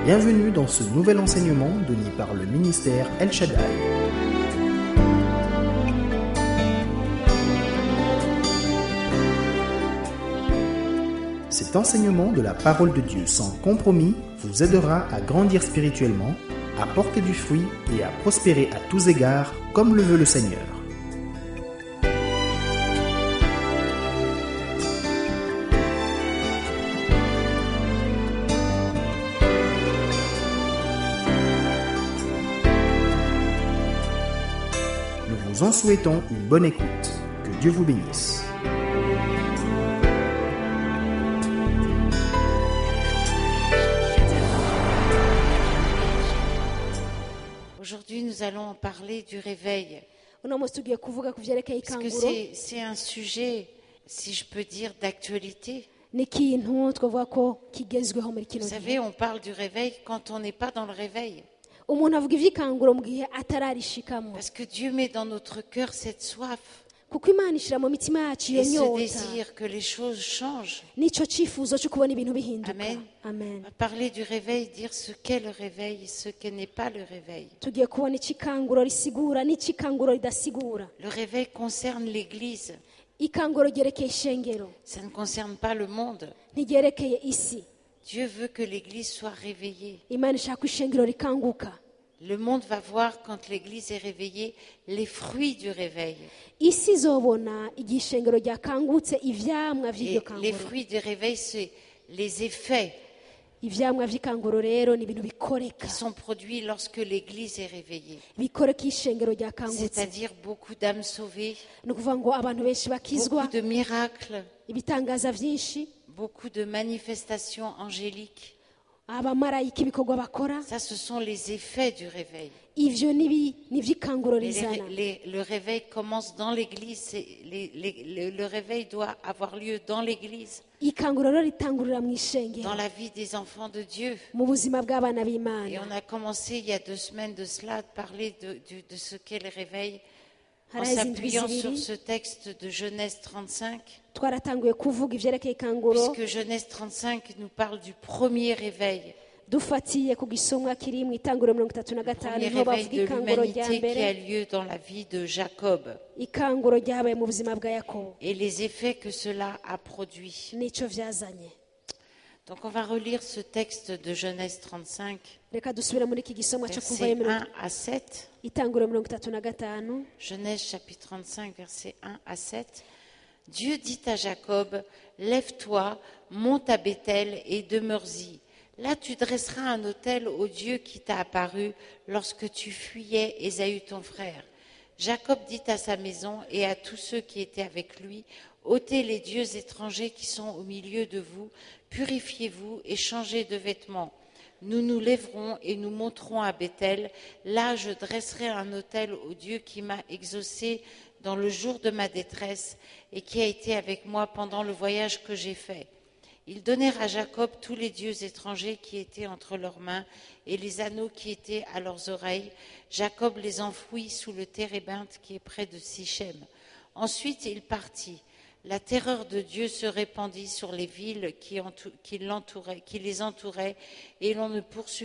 Bienvenue dans ce nouvel enseignement donné par le ministère El Shaddai. Cet enseignement de la parole de Dieu sans compromis vous aidera à grandir spirituellement, à porter du fruit et à prospérer à tous égards comme le veut le Seigneur. Nous vous en souhaitons une bonne écoute. Que Dieu vous bénisse. Aujourd'hui, nous allons parler du réveil. Parce que c'est un sujet, si je peux dire, d'actualité. Vous savez, on parle du réveil quand on n'est pas dans le réveil. Parce que Dieu met dans notre cœur cette soif et ce désir que les choses changent. Amen. On va parler du réveil, dire ce qu'est le réveil et ce que n'est pas le réveil. Le réveil concerne l'Église. Ça ne concerne pas le monde. Dieu veut que l'Église soit réveillée. Le monde va voir, quand l'Église est réveillée, les fruits du réveil. Et les fruits du réveil, c'est les effets qui sont produits lorsque l'Église est réveillée. C'est-à-dire beaucoup d'âmes sauvées, beaucoup de miracles, beaucoup de manifestations angéliques. Ça, ce sont les effets du réveil. Le réveil commence dans l'Église. Le réveil doit avoir lieu dans l'Église, dans la vie des enfants de Dieu. Et on a commencé il y a 2 semaines de cela de parler de ce qu'est le réveil, en s'appuyant sur ce texte de Genèse 35. Puisque Genèse 35 nous parle du premier réveil. Le premier réveil de l'humanité qui a lieu dans la vie de Jacob. Et les effets que cela a produits. Donc on va relire ce texte de Genèse 35, versets 1 à 7. Genèse chapitre 35, versets 1 à 7. Dieu dit à Jacob, « Lève-toi, monte à Béthel et demeure-y. Là tu dresseras un autel au Dieu qui t'a apparu lorsque tu fuyais Ésaü ton frère. » Jacob dit à sa maison et à tous ceux qui étaient avec lui, « ôtez les dieux étrangers qui sont au milieu de vous, purifiez-vous et changez de vêtements. Nous nous lèverons et nous monterons à Béthel. Là je dresserai un autel au Dieu qui m'a exaucé dans le jour de ma détresse et qui a été avec moi pendant le voyage que j'ai fait. » Ils donnèrent à Jacob tous les dieux étrangers qui étaient entre leurs mains et les anneaux qui étaient à leurs oreilles. Jacob les enfouit sous le térébinthe qui est près de Sichem. Ensuite il partit. La terreur de Dieu se répandit sur les villes qui les entouraient, et on ne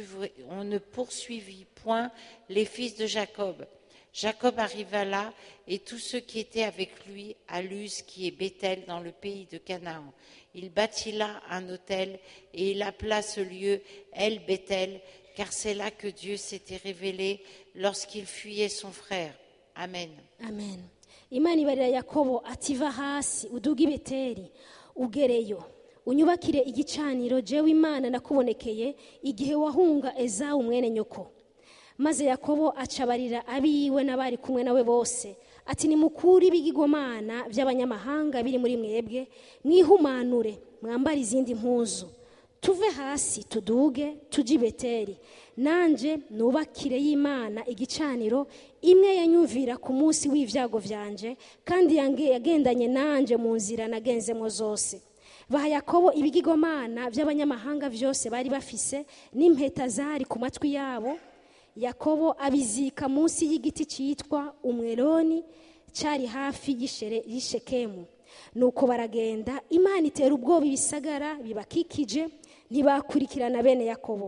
poursuivit point les fils de Jacob. Jacob arriva là, et tous ceux qui étaient avec lui à Luz, qui est Béthel, dans le pays de Canaan. Il bâtit là un autel, et il appela ce lieu El Béthel, car c'est là que Dieu s'était révélé lorsqu'il fuyait son frère. Amen. Amen. Imana ibarira Yakobo ati va hasi uduge i Beteli ugereyo unyubakire igicaniro jewe Imana nakubonekeye igihe wahunga Esawu mwene nyoko. Maze Yakobo acabarira abiwe n'abari kumwe nawe bose ati nimukuri ibigirwamana by'abanyamahanga biri muri mwebwe, mwihumanure mwambare izindi mpuzu, tuve hasi tuduge tujye i Beteli, nanje nubakire y'Imana igicaniro imwe yanyumvira ku munsi w'ivyago vyanje kandi yagendanye nanje mu nzira nagenzemo zose. Baha Yakobo ibigirwamana by'abanyamahanga byose bari bafise n'impeta zari ku matwi yabo. Yakobo abizika munsi y'igiti cyitwa umweroni cyari hafi y'Ishekemu. Nuko baragenda, Imana itera ubwoba ibisagara bibakikije, ntibakurikirana bene Yakobo.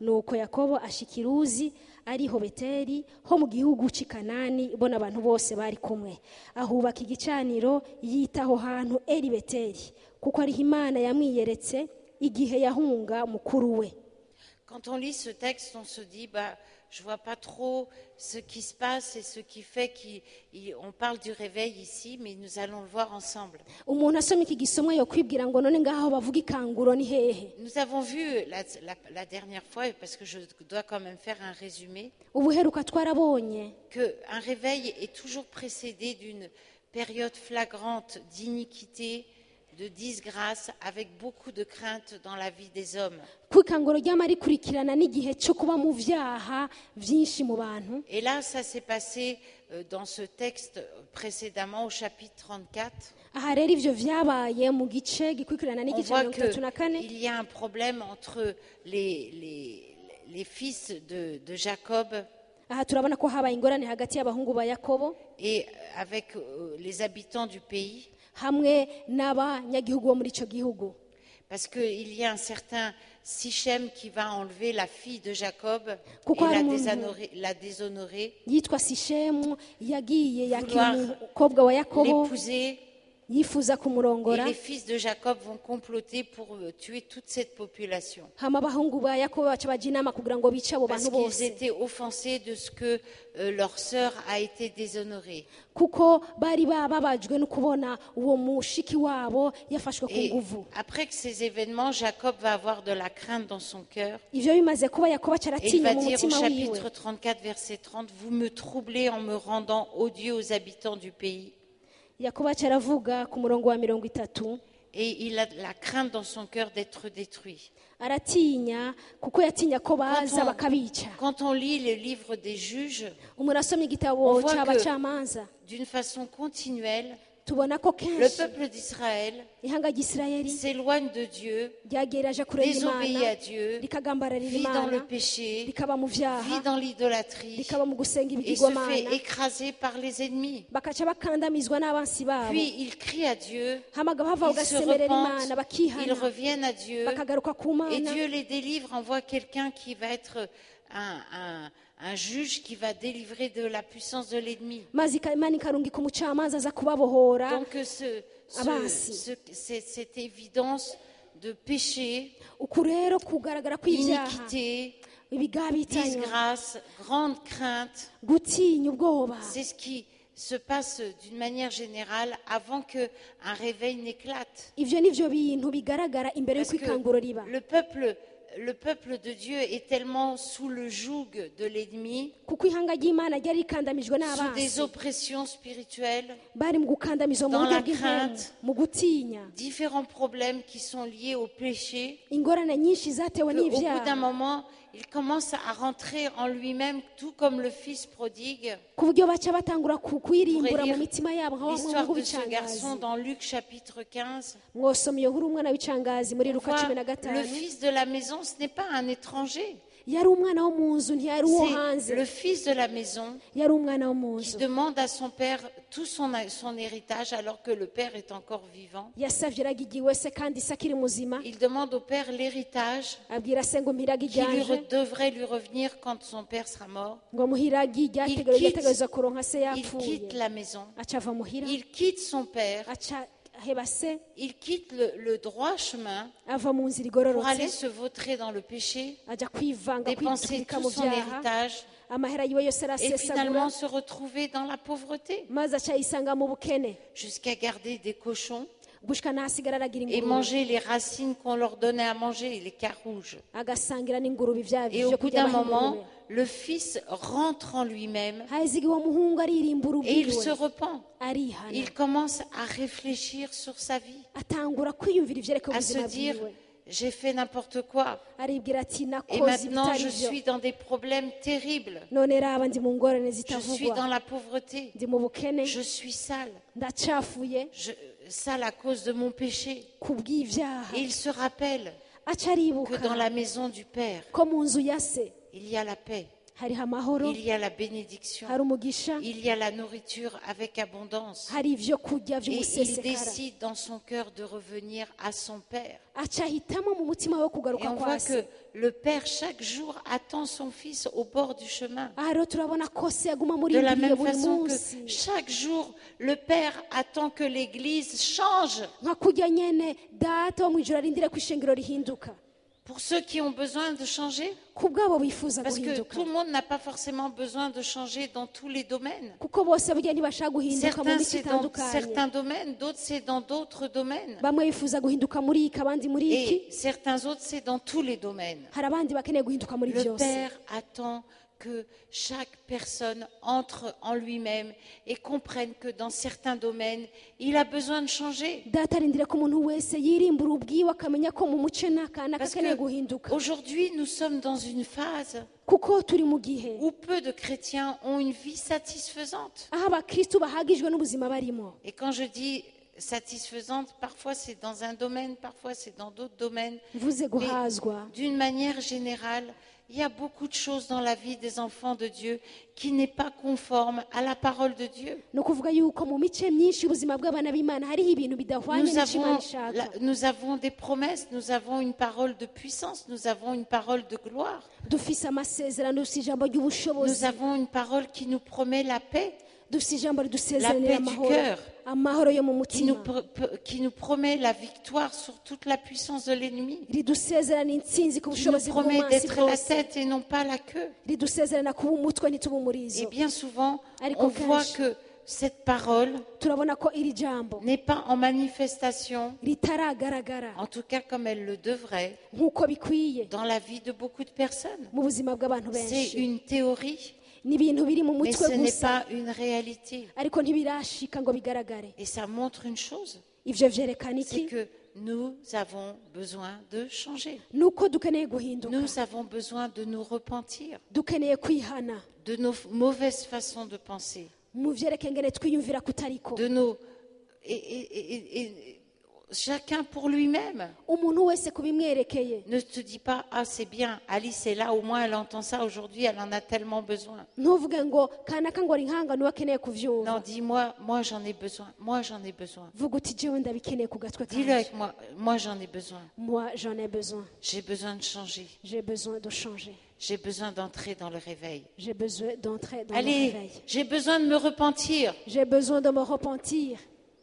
nuko yakobo ashika iruzi ariho beteri ho mu gihugu c'i Kanani bona abantu bose bari kumwe ahubaka igicaniro yitaho hantu eri beteri kuko ariho Imana yamwiyeretse igihe yahunga mukuru we. Quand on lit ce texte, on se dit, je vois pas trop ce qui se passe et ce qui fait qu'on parle du réveil ici, mais nous allons le voir ensemble. Umuntu asomye iki gisomwa yo kwibwira ngo none ngaho bavuga ikanguro ni hehe. Nous avons vu la dernière fois, parce que je dois quand même faire un résumé, Ubuheruka twarabonye qu'un réveil est toujours précédé d'une période flagrante d'iniquité, de disgrâce, avec beaucoup de crainte dans la vie des hommes. kwikanguro ryama rikurikirana n'igihe cyo kuba mu vyaha vyinshi mu bantu. Et là, ça s'est passé dans ce texte précédemment au chapitre 34. Aha rero ivyo vyabaye mu gice gikurikirana On n'igice voit 34. qu'il y a un problème entre les fils de Jacob Aha turabona ko habaye ingorane hagati y'abahungu ba Yakobo et avec les habitants du pays. hamwe n'abanyagihugu bo muri ico gihugu. Parce qu'il y a un certain Sichem qui va enlever la fille de Jacob Kuko hari et umuntu la déshonorer, yitwa Sishemu yagiye Vouloir yakira umukobwa wa Yakobo l'épouser. yifuza Et kumurongora les fils de Jacob vont comploter pour tuer toute cette population. hama abahungu ba Yakobo baca baja inama kugira ngo bice abo Parce bantu qu'ils bose étaient offensés de ce que leur sœur a été déshonorée. kuko bari bababajwe no kubona uwo mushiki wabo yafashwe ku Et nguvu. après que ces événements, Jacob va avoir de la crainte dans son cœur. Ivyo bimaze kuba Yakobo Et il caratinya va mu dire au mutima wiwe chapitre 34, verset 30, « Vous me troublez en me rendant odieux aux habitants du pays. » Yakobo caravuga ku murongo wa 30 Et il a la crainte dans son cœur d'être détruit. aratinya kuko yatinya ko baza bakabica. Quand on lit le livre des juges, Umuntu asomye On igitabo voit c'abacamanza d'une façon continuelle, tubona ko le kenshi peuple d'Israël ihanga ry'Isirayeli s'éloigne de Dieu, ryageraje kureba désobéit Imana à Dieu, rikagambararira vit dans le Imana péché, rikaba mu vit vyaha dans l'idolâtrie rikaba mu gusenga et se fait ibigirwamana écraser par les ennemis. bakaca bakandamizwa n'abansi babo Puis ils crient à Dieu, hamaga bava ils se bagasemerera repentent, Imana ils bakihana reviennent à Dieu bakagaruka ku et Mana Dieu les délivre, envoie quelqu'un qui va être un juge qui va délivrer de la puissance de l'ennemi. maze Imana ikarungika umucamanza aza kubabohora. Donc cette évidence de péché, Uku rero kugaragara kw'ivyaha iniquité, ibigabitanya disgrâce, grande crainte, gutinya ubwoba c'est ce qui se passe d'une manière générale avant qu'un réveil n'éclate. ivyo nivyo bintu bigaragara imbere Parce y'uko que ikanguro riba. le peuple de Dieu est tellement sous le joug de l'ennemi, Kuko ihanga ry'Imana ryari rikandamijwe sous des n'abansi oppressions spirituelles, bari mu gukandamizwa mu dans buryo la bw'impemu crainte. mu gutinya différents problèmes qui sont liés au péché, ingorane nyinshi zatewe qu'au bout d'un n'ivyaha moment, il commence à rentrer en lui-même, tout comme le fils prodigue. ku buryo baca batangura Vous kwirimbura pourrez mu lire mitima yabo l'histoire nk'abahungu de ce garçon b'icangazi. dans Luc chapitre 15. Mwosoma iyo nkuru umwana w'icangazi muri On Luka voit 15. le fils de la maison, ce n'est pas un étranger. Yari umwana wo mu nzu ntiyari uwo hanze, C'est le fils de la maison yari umwana wo mu qui nzu. demande à son père tout son héritage alors que le père est encore vivant. Yasavye iragigiwe se kandi se akiri muzima, Il demande au père l'héritage abwira se ngo mpirage qui iganje devrait lui revenir quand son père sera mort. ngo muhiragi ryategerezwa kuronka se Il yapfuye. quitte la maison. Aca ava muhira, Il quitte son père. aca aheba se, Il quitte le droit chemin ava mu nzira pour aller igororotse, se vautrer dans le péché, aja kwivanga dépenser kwitwika tout mu son vyaha, héritage amahera yiwe yose et finalement arasesagura, se retrouver dans la pauvreté maze aca yisanga mu bukene, jusqu'à garder des cochons gushika nahasigara aragira et ingurube, manger les racines qu'on leur donnait à manger, les carouges. agasangira n'ingurube ivyaha Et au vyo bout kurya d'un moment, bahingurube. le fils rentre en lui-même haheze igihe uwo muhungu aririmbura et il se ubwiwe, repent. arihana, Il commence à réfléchir sur sa vie, atangura kwiyumvira ivyerekeye à se ubuzima dire, bwiwe, j'ai fait n'importe quoi. aribwira ati Et nakoze maintenant, ibitari je vyo, suis dans des problèmes terribles. none raba ndi mu ngorane Je suis dans zitavugwa, la pauvreté. ndi mu bukene, Je suis sale. ndacafuye Sale à cause de mon péché. kubw'ivyaha. Et il se rappelle Aca que aribuka dans la maison du Père, ko mu nzu ya se il y a la paix. hariho amahoro, il y a la bénédiction, hari umugisha, il y a la nourriture avec abondance. hari ibyo kurya Et il by'umusesekara. décide dans son cœur de revenir à son Père. aca ahitamo mu mutima we Et kugaruka on kwa voit se. que le Père, chaque jour, attend son Fils au bord du chemin. aha rero turabona ko se yaguma De la murindiriye même buri façon munsi, que chaque jour, le Père attend que l'Église change. nka kurya nyene data wo mu ijoro arindire ko ishengero rihinduka. Pour ceux qui ont besoin de changer, ku bwabo bifuza parce que guhinduka, tout le monde n'a pas forcément besoin de changer dans tous les domaines. kuko bose burya ntibashaka guhinduka mu Certains, mico c'est dans itandukanye. certains domaines, d'autres, c'est dans d'autres domaines. bamwe bifuza guhinduka muri iki, abandi muri iki. Et certains autres, c'est dans tous les domaines. hari abandi bakeneye guhinduka muri Le byose. Père attend que chaque personne entre en lui-même et comprenne que dans certains domaines, il a besoin de changer. data arindire ko umuntu wese yirimbura ubwiwe akamenya ko mu muce n'akana Parce kakeneye guhinduka, qu'aujourd'hui, nous sommes dans une phase kuko turi mu gihe où peu de chrétiens ont une vie satisfaisante. aho abakristu bahagijwe n'ubuzima barimo. Et quand je dis satisfaisante, parfois c'est dans un domaine, parfois c'est dans d'autres domaines. mvuze guhazwa, D'une manière générale, il y a beaucoup de choses dans la vie des enfants de Dieu qui n'est pas conforme à la parole de Dieu. ni ukuvuga yuko mu mice myinshi y'ubuzima bw'abana b'imana hariho ibintu bidahwanye Nous n'icyo Imana avons, ishaka. nous avons des promesses, nous avons une parole de puissance, nous avons une parole de gloire, dufise amasezerano, dufise ijambo nous ry'ubushobozi, avons une parole qui nous promet la paix, dufise ijambo la ridusezerera paix du amahoro, cœur, amahoro yo mu qui nous, mutima, qui nous promet la victoire sur toute la puissance de l'ennemi, ridusezerana intsinzi ku qui nous bushobozi promet bw'umunsi d'être la bwose, tête et non pas la queue. ridusezerana kuba umutwe ntituba Et umurizo. bien souvent, Ariko on voit kenshi que cette parole turabona ko iri jambo n'est pas en manifestation, ritaragaragara en tout cas comme elle le devrait, nk'uko bikwiye dans la vie de beaucoup de personnes. mu buzima bw'abantu C'est benshi. une théorie, ni ibintu biri mu mais mutwe ce n'est gusa, pas une réalité. ariko ntibirashika ngo bigaragare. Et ça montre une chose, ivyo vyerekana c'est iki? que nous avons besoin de changer. ni uko dukeneye guhinduka, Nous avons besoin de nous repentir dukeneye kwihana de nos mauvaises façons de penser, mu vyerekeye ngene twiyumvira kutariko. de nos... et chacun pour lui-même. umuntu wese kubimwerekeye, Ne te dis pas, ah c'est bien, Alice est là, au moins elle entend ça aujourd'hui, elle en a tellement besoin. ntuvuge ngo kanaka ngo ari nkanga niwe akeneye Non, kuvyumva. dis-moi, moi j'en ai besoin, moi j'en ai besoin. vuga uti jewe ndabikeneye ku gatwe Dis-le kanje. avec moi j'en ai besoin. moi j'en ai besoin, J'ai besoin de changer. j'ai besoin de changer, J'ai besoin d'entrer dans le réveil. j'ai besoin d'entrer dans le Allez, réveil, j'ai besoin de me repentir. j'ai besoin de me repentir.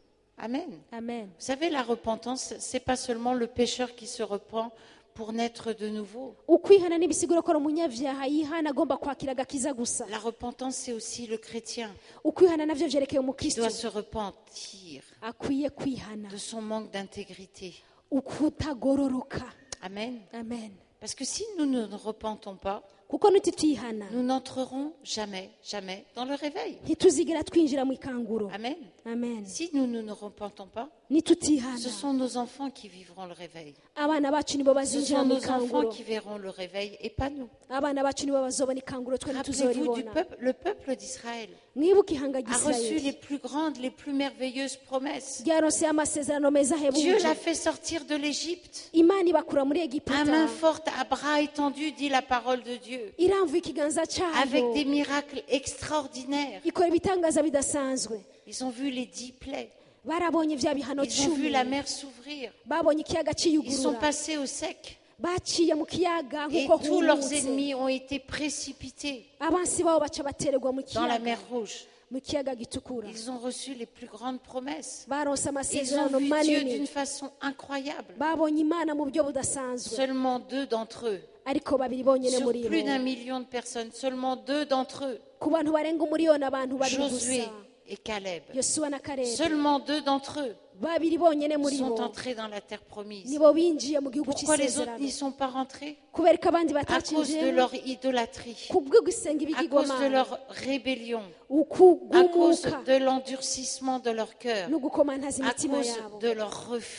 Amen. Amen. Vous savez, la repentance, c'est pas seulement le pécheur qui se repent pour naître de nouveau. ukwihana ntibisigura ko ari umunyabyaha yihana agomba kwakira agakiza gusa. La repentance, c'est aussi le chrétien ukwihana navyo vyerekeye qui umukristo, doit se repentir akwiye kwihana de son manque d'intégrité. ukutagororoka. Amen. Amen. Parce que si nous ne nous repentons pas, kuko nitutihana nous n'entrerons jamais, jamais dans le réveil. ntituzigera twinjira mu ikanguro. Amen. Amen. Si nous ne nous repentons pas, nitutihana ce sont nos enfants qui vivront le réveil. abana bacu nibo Ce bazinjira sont mu nos enfants ikanguro, qui verront le réveil et pas nous. abana bacu nibo bazobona ikanguro, twe Rappelez-vous du ntituzoribona. peuple, le peuple d'Israël mwibuke ihanga a reçu les ry'isirayeli plus grandes, les plus merveilleuses promesses. ryaronse amasezerano meza Dieu ahebuje. l'a fait sortir de l'Égypte. imana ibakura muri À egiputa, main forte, à bras étendus, dit la parole de Dieu. iramvuye ikiganza Avec cyayo, des miracles extraordinaires. ikora ibitangaza bidasanzwe. Ils ont vu les 10 plaies. barabonye vya bihano Ils ont vu 10, la mer s'ouvrir. babonye ikiyaga Ils sont ciyugurura, passés au sec. baciye mu kiyaga Et nk'uko tous leurs humutse, ennemis ont été précipités abansi babo baca batererwa mu dans la kiyaga, mer Rouge. mu kiyaga gitukura. Ils ont reçu les plus grandes promesses. baronse Ils ont amasezerano vu Dieu d'une manini, façon incroyable. babonye imana mu buryo budasanzwe. Seulement 2 d'entre eux, ariko babiri bonyene sur muri plus bo, d'1 million de personnes, seulement 2 d'entre eux, ku bantu barenga umuriyoni, abantu babiri Josué gusa, et Caleb, yosuwa na Kalebu, seulement 2 d'entre eux babiri bonyene muri sont bo entrés dans la terre promise. nibo binjiye mu gihugu Pourquoi les autres cy'isezerano. n'y sont pas rentrés? kubera ko abandi À cause de batacinjiyemo, leur idolâtrie, kubwo gusenga à cause de ibigirwamana, leur rébellion, à cause ukugumuka de l'endurcissement de leur cœur, no gukomantaza à imitima cause yabo, de leur refus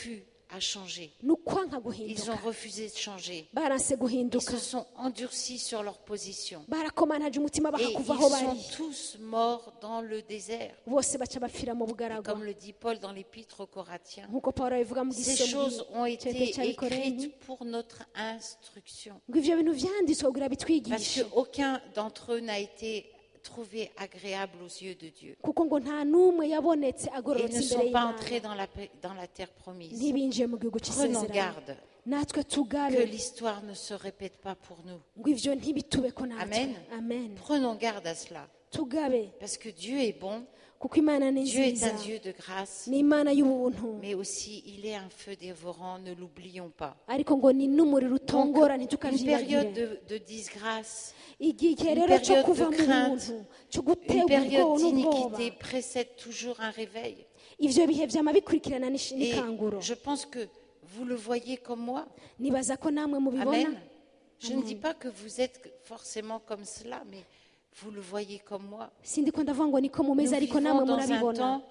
à changer. ni ukwanka Ils guhinduka ont refusé de changer. baranse Ils guhinduka se sont endurcis sur leur position. barakomanaje umutima Et ils bakakuva aho bari sont tous morts dans le désert. bose baca bapfira mu Et bugaragwa comme le dit Paul dans l'Épître aux Corinthiens, nk'uko pawulo abivuga mu ces gisomyi choses ont été cyete cy'abikorenti écrites pour notre instruction. ngo ivyo bintu vyanditswe kugira Parce bitwigishe qu'aucun d'entre eux n'a été trouvé agréable aux yeux de Dieu. kuko ngo nta n'umwe yabonetse Et ils agororotse ne imbere sont pas y'imana entrés dans la terre promise. ntibinjiye mu gihugu Prenons cy'isezerano garde natwe que tugabe l'histoire ne se répète pas pour nous. ngo ivyo ntibitubeko natwe Amen. amen Prenons garde à cela. tugabe Parce que Dieu est bon, kuko imana ni Dieu est nziza un Dieu de grâce, ni imana y'ubuntu mais aussi il est un feu dévorant, ne l'oublions pas. ariko ngo ni n'umuriro Donc, utongora une ntitukavyibagire période de disgrâce, igihe une rero cyo période kuva de mu crainte, buntu cyo une guterwa période ubwoba n'ubwoba d'iniquité précède toujours un réveil. ivyo bihe vyama bikurikirana Et n'ikanguro je pense que vous le voyez comme moi. nibaza ko namwe mubibona Amen. Je ne dis pas que vous êtes forcément comme cela, mais vous le voyez comme moi. sindi ko ndavuga ngo niko Nous mumeze ariko namwe vivons dans un murabibona temps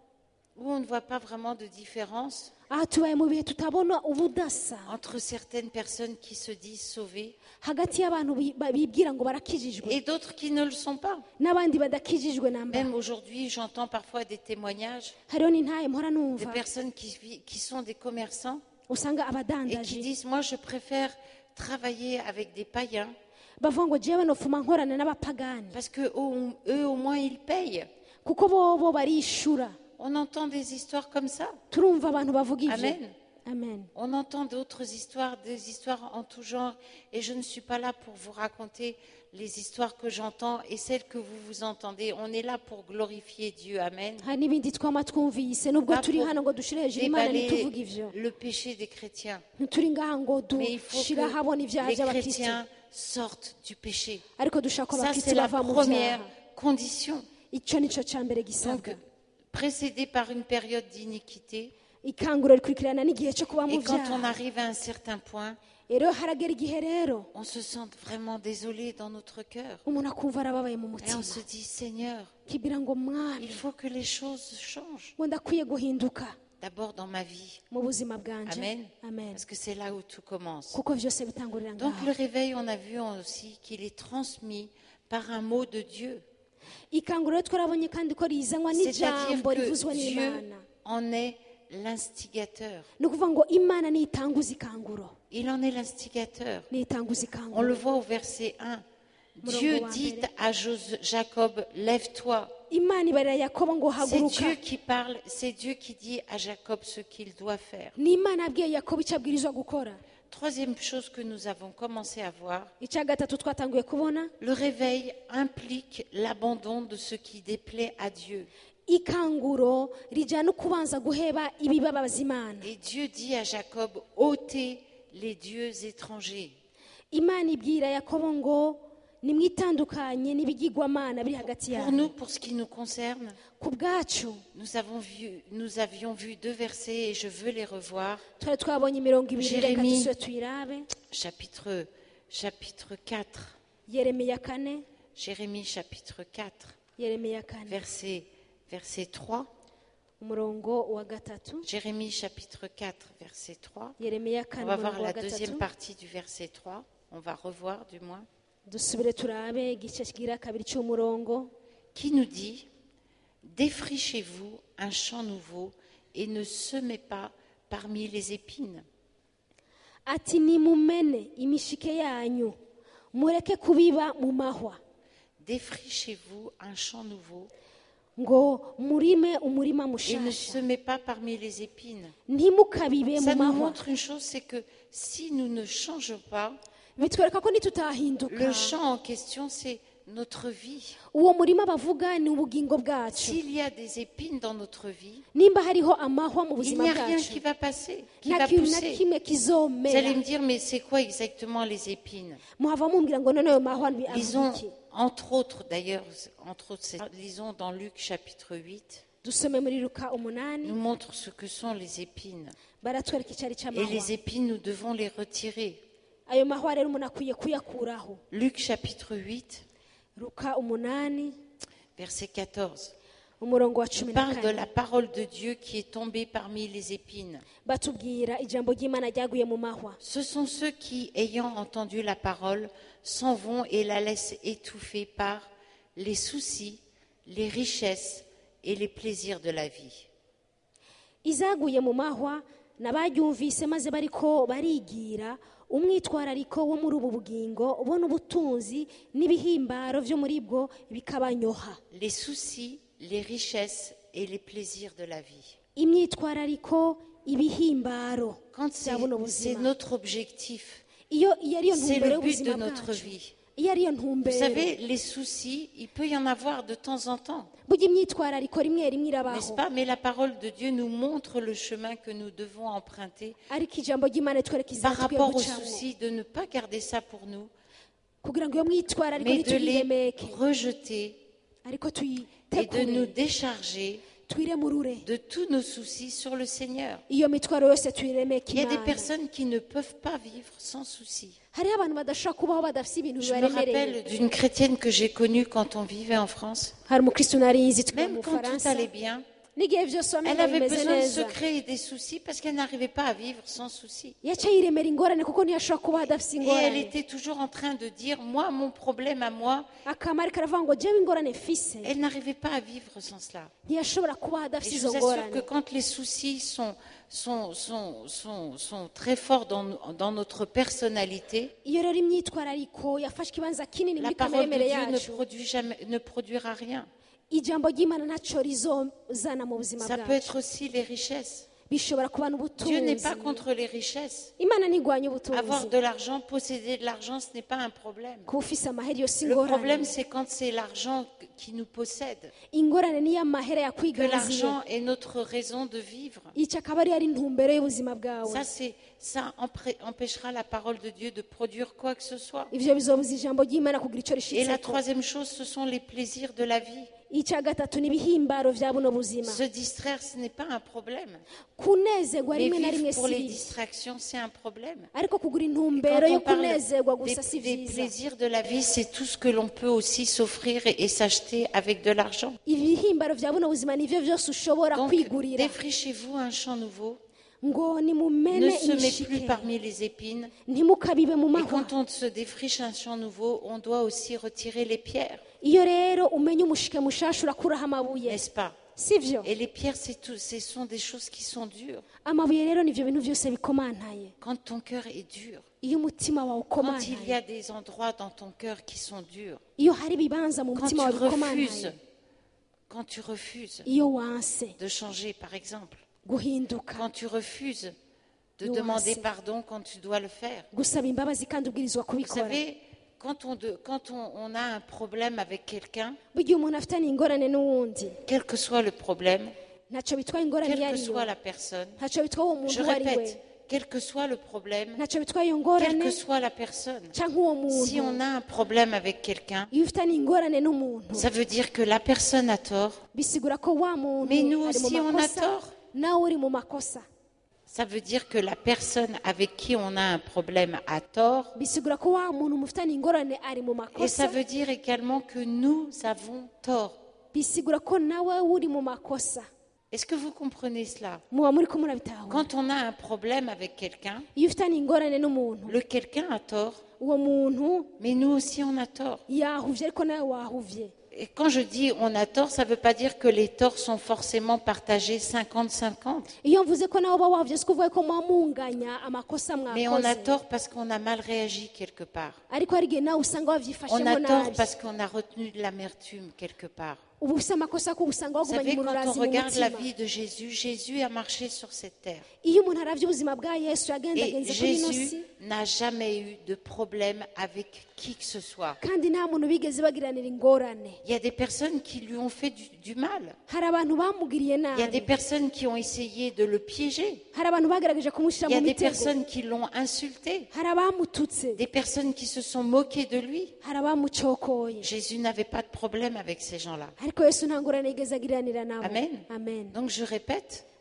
où on ne voit pas vraiment de différence aha tubaye mu bihe tutabona ubudasa entre certaines personnes qui se disent sauvées hagati y'abantu bibwira ngo barakijijwe et d'autres qui ne le sont pas. n'abandi badakijijwe namba Même aujourd'hui, j'entends parfois des témoignages hariho n'intaye mpora de numva personnes qui sont des commerçants usanga et qui abadandaji disent, moi je préfère travailler avec des païens bavuga ngo jewe nofuma nkorana n'abapagani parce que eux au moins ils payent. kuko bobo barishura On entend des histoires comme ça. turumva abantu bavuga ivyo Amen. amen On entend d'autres histoires, des histoires en tout genre. Et je ne suis pas là pour vous raconter les histoires que j'entends et celles que vous entendez. On est là pour glorifier Dieu. Amen. hari n'ibindi twama twumvise nubwo Pas turi pour hano ngo dushire hejuru imana déballer ntituvuge ivyo le péché des chrétiens. ntituri ngaha ngo Mais il faut dushira habona que ivyaha les by'abakristo chrétiens sortent du péché. ariko dushaka ko Ça, abakristo c'est la bava mu première vyaha condition. ico nico ca mbere Donc, gisabwa précédé par une période d'iniquité. ikanguro rikurikirana n'igihe cyo kuba mu Et quand on vyaha arrive à un certain point, rero haragera igihe rero on se sent vraiment désolé dans notre cœur. umuntu akumva arababaye mu Et mutima on se dit, Seigneur, kibwira ngo mwami il faut que les choses changent. ngo ndakwiye guhinduka D'abord dans ma vie. mu buzima bwanje Amen. amen Parce que c'est là où tout commence. kuko vyose bitangurira Donc ngaho le réveil, on a vu aussi qu'il est transmis par un mot de Dieu. ikanguro rero twarabonye kandi ko rizanwa C'est-à-dire n'ijambo que rivuzwa Dieu n'imana en est l'instigateur. ni ukuvuga ngo imana niyo itanguza ikanguro Il en est l'instigateur. niyo itanguza On ikanguro le voit au verset 1. Dieu dit à Jacob, lève-toi. imana ibarira yakobo ngo C'est haguruka Dieu qui parle, c'est Dieu qui dit à Jacob ce qu'il doit faire. ni imana abwiye yakobo icyo abwirizwa gukora Troisième chose que nous avons commencé à voir, icya gatatu twatanguye kubona le réveil implique l'abandon de ce qui déplaît à Dieu. ikanguro rijyana no kubanza guheba ibibabaza imana Et Dieu dit à Jacob, ôtez les dieux étrangers. imana ibwira yakobo ngo nimwitandukanye n'ibigirwamana biri hagati Pour yanyu nous, pour ce qui nous concerne, ku bwacu nous avions vu 2 versets et je veux les revoir. twari twabonye imirongo ibiri reka Jérémie. dusubire tuyirabe Chapitre 4. yeremiya 4 Jérémie chapitre 4, yeremiya 4 verset 3. umurongo wa gatatu Jérémie chapitre 4, verset 3. yeremiya On 4 va voir umurongo wa la deuxième gatatu partie du verset 3. On va revoir du moins. dusubire turabe igice kigira kabiri cy'umurongo Qui nous dit, défrichez-vous un champ nouveau et ne semez pas parmi les épines. ati nimumene imishike yanyu mureke kubiba mu mahwa Défrichez-vous un champ nouveau ngo murime umurima et ne mushasha semez pas parmi les épines. ntimukabibe mu Ça nous mahwa montre une chose, c'est que si nous ne changeons pas, bitwereka ko nitutahinduka le champ en question, c'est notre vie. uwo murima bavuga ni ubugingo bwacu S'il y a des épines dans notre vie, nimba hariho amahwa mu il buzima n'y a rien bwacu qui va passer, qui nta va kintu na pousser. kimwe Vous kizomera allez me dire, mais c'est quoi exactement les épines? muhava mumbwira ngo none ayo mahwa Lisons, iki entre autres, d'ailleurs, lisons dans Luc chapitre 8, dusome muri luka 8 nous montre ce que sont les épines. baratwereka icyari Et cy'amahwa les épines, nous devons les retirer. ayo mahwa rero umuntu akwiye kuyakuraho Luc chapitre 8, luka 8 verset 14. umurongo wa cumi na parle de la kane parole de Dieu qui est tombée parmi les épines. batubwira ijambo ry'imana ryaguye mu mahwa. Ce sont ceux qui, ayant entendu la parole, s'en vont et la laissent étouffer par les soucis, les richesses et les plaisirs de la vie. izaguye mu mahwa n'abaryumvise maze bariko barigira umwitwarariko wo muri ubu bugingo ubona ubutunzi n'ibihimbaro vyo muri bwo bikabanyoha. Les soucis, les richesses et les plaisirs de la vie. imyitwarariko ibihimbaro Quand bya buno c'est buzima notre objectif, iyo ariyo c'est ntumbero le but de y'ubuzima notre bwacu vie. iyo ariyo Vous ntumbero savez, les soucis, il peut y en avoir de temps en temps, burya imyitwarariko rimwe rimwe n'est-ce irabaho pas? Mais la parole de Dieu nous montre le chemin que nous devons emprunter ariko ijambo ry'imana ritwereka par inzira tukwiye rapport aux gucamo soucis, de ne pas garder ça pour nous, kugira ngo iyo myitwarariko mais de les ntituyiremeke rejeter ariko et de nous tuyitekure décharger twiremurure de tous nos soucis sur le Seigneur. iyo mitwaro yose tuyiremeke Il y a des imana. personnes qui ne peuvent pas vivre sans soucis. hariho abantu badashobora kubaho badafite ibintu Je me bibaremereye. rappelle d'une chrétienne que j'ai connue quand on vivait en France. hari umukristo narizi twiga mu Même quand tout bufaransa allait bien, n'igihe byose elle wamenye avait bimeze besoin de se neza créer des soucis parce qu'elle n'arrivait pas à vivre sans soucis. yaca yiremera ingorane kuko ntiyashobora kubaho adafite Et elle ingorane était toujours en train de dire, moi, mon problème à moi, akama ariko aravuga ngo jewe ingorane mfise elle n'arrivait pas à vivre sans cela. ntiyashobora kubaho Et adafite je izo vous assure que ngorane quand les soucis sont très forts dans notre personnalité, iyo rero imyitwarariko yafashe ikibanza kinini la muri parole de kameremere Dieu yacu ne produira rien. ijambo ry'imana ntacyo rizozana mu buzima Ça peut bwacu être aussi les richesses. bishobora kuba Dieu n'est n'ubutunzi pas contre les richesses. imana ntigwanya ubutunzi Avoir de l'argent, posséder de l'argent, ce n'est pas un problème. kuba ufise amahera iyo si Le problème, ingorane c'est quand c'est l'argent qui nous possède, ingorane niyo amahera que yakwigaziye l'argent est notre raison de vivre. icyo akaba ariyo ari intumbero y'ubuzima bwawe Ça empêchera la parole de Dieu de produire quoi que ce soit. ivyo bizobuza ijambo ry'imana kugira icyo Et la rishitseko troisième chose, ce sont les plaisirs de la vie. icya gatatu ni ibihimbaro vya buno buzima Se distraire, ce n'est pas un problème. kunezerwa Mais rimwe na rimwe vivre pour si les bibi distractions, c'est un problème. ariko kugura Et intumbero quand yo on parle kunezerwa gusa si des vyiza plaisirs de la vie, c'est tout ce que l'on peut aussi s'offrir et s'acheter avec de l'argent. ibihimbaro vya buno buzima nivyo vyose ushobora Donc, kwigurira défrichez-vous un champ nouveau. ngo Ne nimumene semez plus imishike parmi les épines. ntimukabibe mu Et mahwa quand on se défriche un champ nouveau, on doit aussi retirer les pierres, iyo rero umenye umushike mushasha urakuraho amabuye n'est-ce pas? sivyo Et les pierres, ce sont des choses qui sont dures. amabuye rero nivyo bintu vyose bikomantaye Quand ton cœur est dur, iyo umutima wawe quand il ukomantaye y a des endroits dans ton cœur qui sont durs, iyo hari ibibanza mu quand mutima tu wawe bikomantaye refuses iyo wanse de changer, par exemple, guhinduka quand tu refuses de Nuance. demander pardon quand tu dois le faire. gusaba imbabazi kandi ubwirizwa Vous kubikora savez, quand on a un problème avec quelqu'un, burya umuntu afitanye ingorane n'uwundi quel que soit le problème, ntacyo bitwaye ingorane iyo quelle que ariyo soit la personne, ntacyo bitwaye uwo muntu je uwo ari we répète, quel que soit le problème, ntacyo bitwaye iyo quelle ngorane que soit la personne, cyangwa uwo muntu si on a un problème avec quelqu'un, iyo ufitanye ingorane n'umuntu ça veut dire que la personne a tort, bisigura ko wa muntu mais nous ari mu aussi on a makosa tort. nawe uri mu makosa Ça veut dire que la personne avec qui on a un problème a tort, bisigura ko wa muntu mufitanye ingorane ari mu et ça makosa veut dire également que nous avons tort. bisigura ko nawe uri mu makosa Est-ce que vous comprenez cela? muba muri ko murabitahura Quand on a un problème avec quelqu'un, iyo ufitanye ingorane n'umuntu le quelqu'un a tort, uwo muntu mais nous aussi on a tort. yahuvye ariko nawe wahuvye Et quand je dis on a tort, ça ne veut pas dire que les torts sont forcément partagés 50-50. iyo mvuze ko nawe uba wahuvye si kuvuga ko muba munganya amakosa Mais on a mwakoze tort parce qu'on a mal réagi quelque part. ariko hari igihe nawe usanga On wavyifashemo a tort nabi parce qu'on a retenu de l'amertume quelque part. uba ufise amakosa ko usanga Vous wagumanye savez, quand on umurazi mu regarde la mutima vie de Jésus, Jésus a marché sur cette terre. iyo umuntu aravye ubuzima bwa yesu Et yagendagenze kuri ino si Jésus n'a jamais eu de problème avec qui que ce soit. kandi nta muntu bigeze bagiranira ingorane Il y a des personnes qui lui ont fait du mal. hari abantu bamugiriye Il y a des nabi personnes qui ont essayé de le piéger. hari abantu bagerageje kumushira Il y a mu des mitego personnes qui l'ont insulté. hari abamututse Des personnes qui se sont moquées de lui. hari abamucokoye Jésus n'avait pas de problème avec ces gens-là. ariko yesu nta ngorane yigeze agiranira nabo Amen. amen Donc je répète,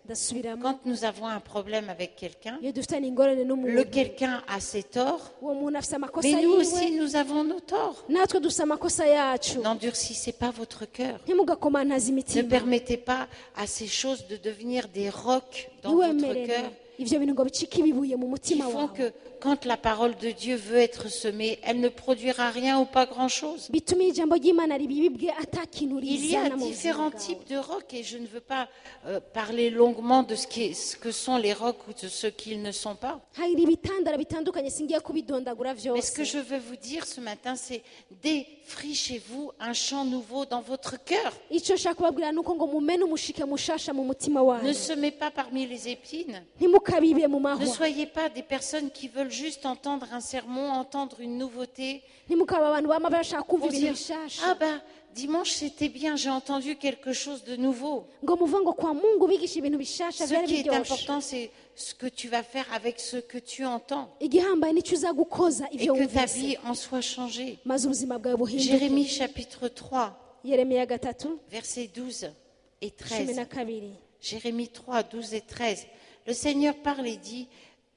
ndasubiramo Quand nous avons un problème avec quelqu'un, iyo dufitanye ingorane le n'umuntu quelqu'un a ses torts, uwo muntu afite amakosa mais nous yiwe aussi nous avons nos torts. natwe dufite amakosa yacu N'endurcissez pas votre cœur. ntimugakomantaze Ne imitima permettez pas à ces choses de devenir des rocs dans votre ntiwemerere cœur ibyo bintu ngo bicike ibibuye mu qui mutima font wawe que quand la parole de Dieu veut être semée, elle ne produira rien ou pas grand-chose. bituma ijambo ry'imana ribibwe atakintu Il y a rizana mu buzima différents bwawe types de rocs et je ne veux pas parler longuement de ce que sont les rocs ou de ce qu'ils ne sont pas. hari ibitandara bitandukanye singiye kubidondagura Mais ce que byose je veux vous dire ce matin, c'est défrichez-vous un champ nouveau dans votre cœur. icyo nshaka kubabwira ni uko ngo mumene umushike mushasha mu mutima wanyu Ne semez pas parmi les épines. ntimukabibe mu Ne mahwa soyez pas des personnes qui veulent juste entendre un sermon, entendre une nouveauté, ntimukaba abantu bama bashaka kumva pour ibintu dire bishasha ah ben dimanche c'était bien, j'ai entendu quelque chose de nouveau. ngo muvuge ngo kwa mungu bigisha ibintu bishasha Ce byari qui est biryoshe important, c'est ce que tu vas faire avec ce que tu entends igihambaye nicyo uza gukoza et ibyo que ta wumvise vie en soit changée. maze ubuzima bwawe buhinduke Jérémie chapitre 3, yeremiya 3 versets 12 et 12 13. Jérémie 3, 12 et 13. Le Seigneur parle et dit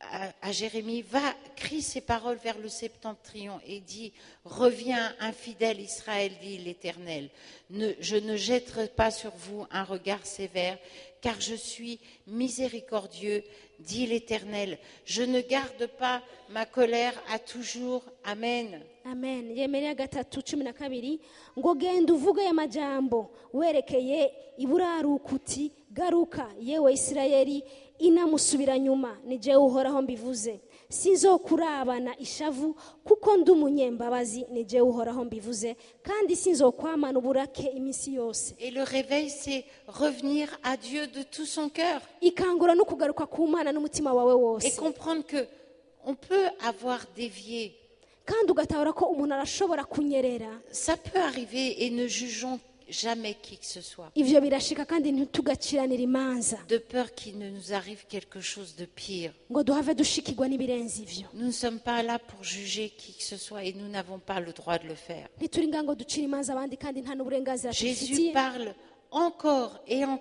à Jérémie, va, crie ces paroles vers le septentrion et dit, reviens, infidèle Israël, dit l'Éternel. Je ne jetterai pas sur vous un regard sévère, car je suis miséricordieux, dit l'Éternel. Je ne garde pas ma colère à toujours. Amen. amen yeremiya 3:12 ngo genda uvuge aya majambo werekeye iburaruka uti garuka yewe isirayeli inamusubira nyuma ni jewe uhoraho mbivuze sinzokurabana ishavu kuko ndi umunyembabazi ni jewe uhoraho mbivuze kandi sinzokwamana uburake iminsi yose Et le réveil, c'est revenir à Dieu de tout son cœur ikangura no kugaruka ku mana n'umutima wawe et wose comprendre que on peut avoir dévié. kandi ugatahura ko umuntu arashobora kunyerera Ça peut arriver et ne jugeons jamais qui que ce soit, ivyo birashika kandi ntitugaciranira imanza de peur qu'il ne nous arrive quelque chose de pire. ngo duhave dushikirwa n'ibirenze ivyo Nous ne sommes pas là pour juger qui que ce soit et nous n'avons pas le droit de le faire. ntituri nga ngo ducire imanza abandi kandi nta n'uburenganzira Jésus tubifitiye parle encore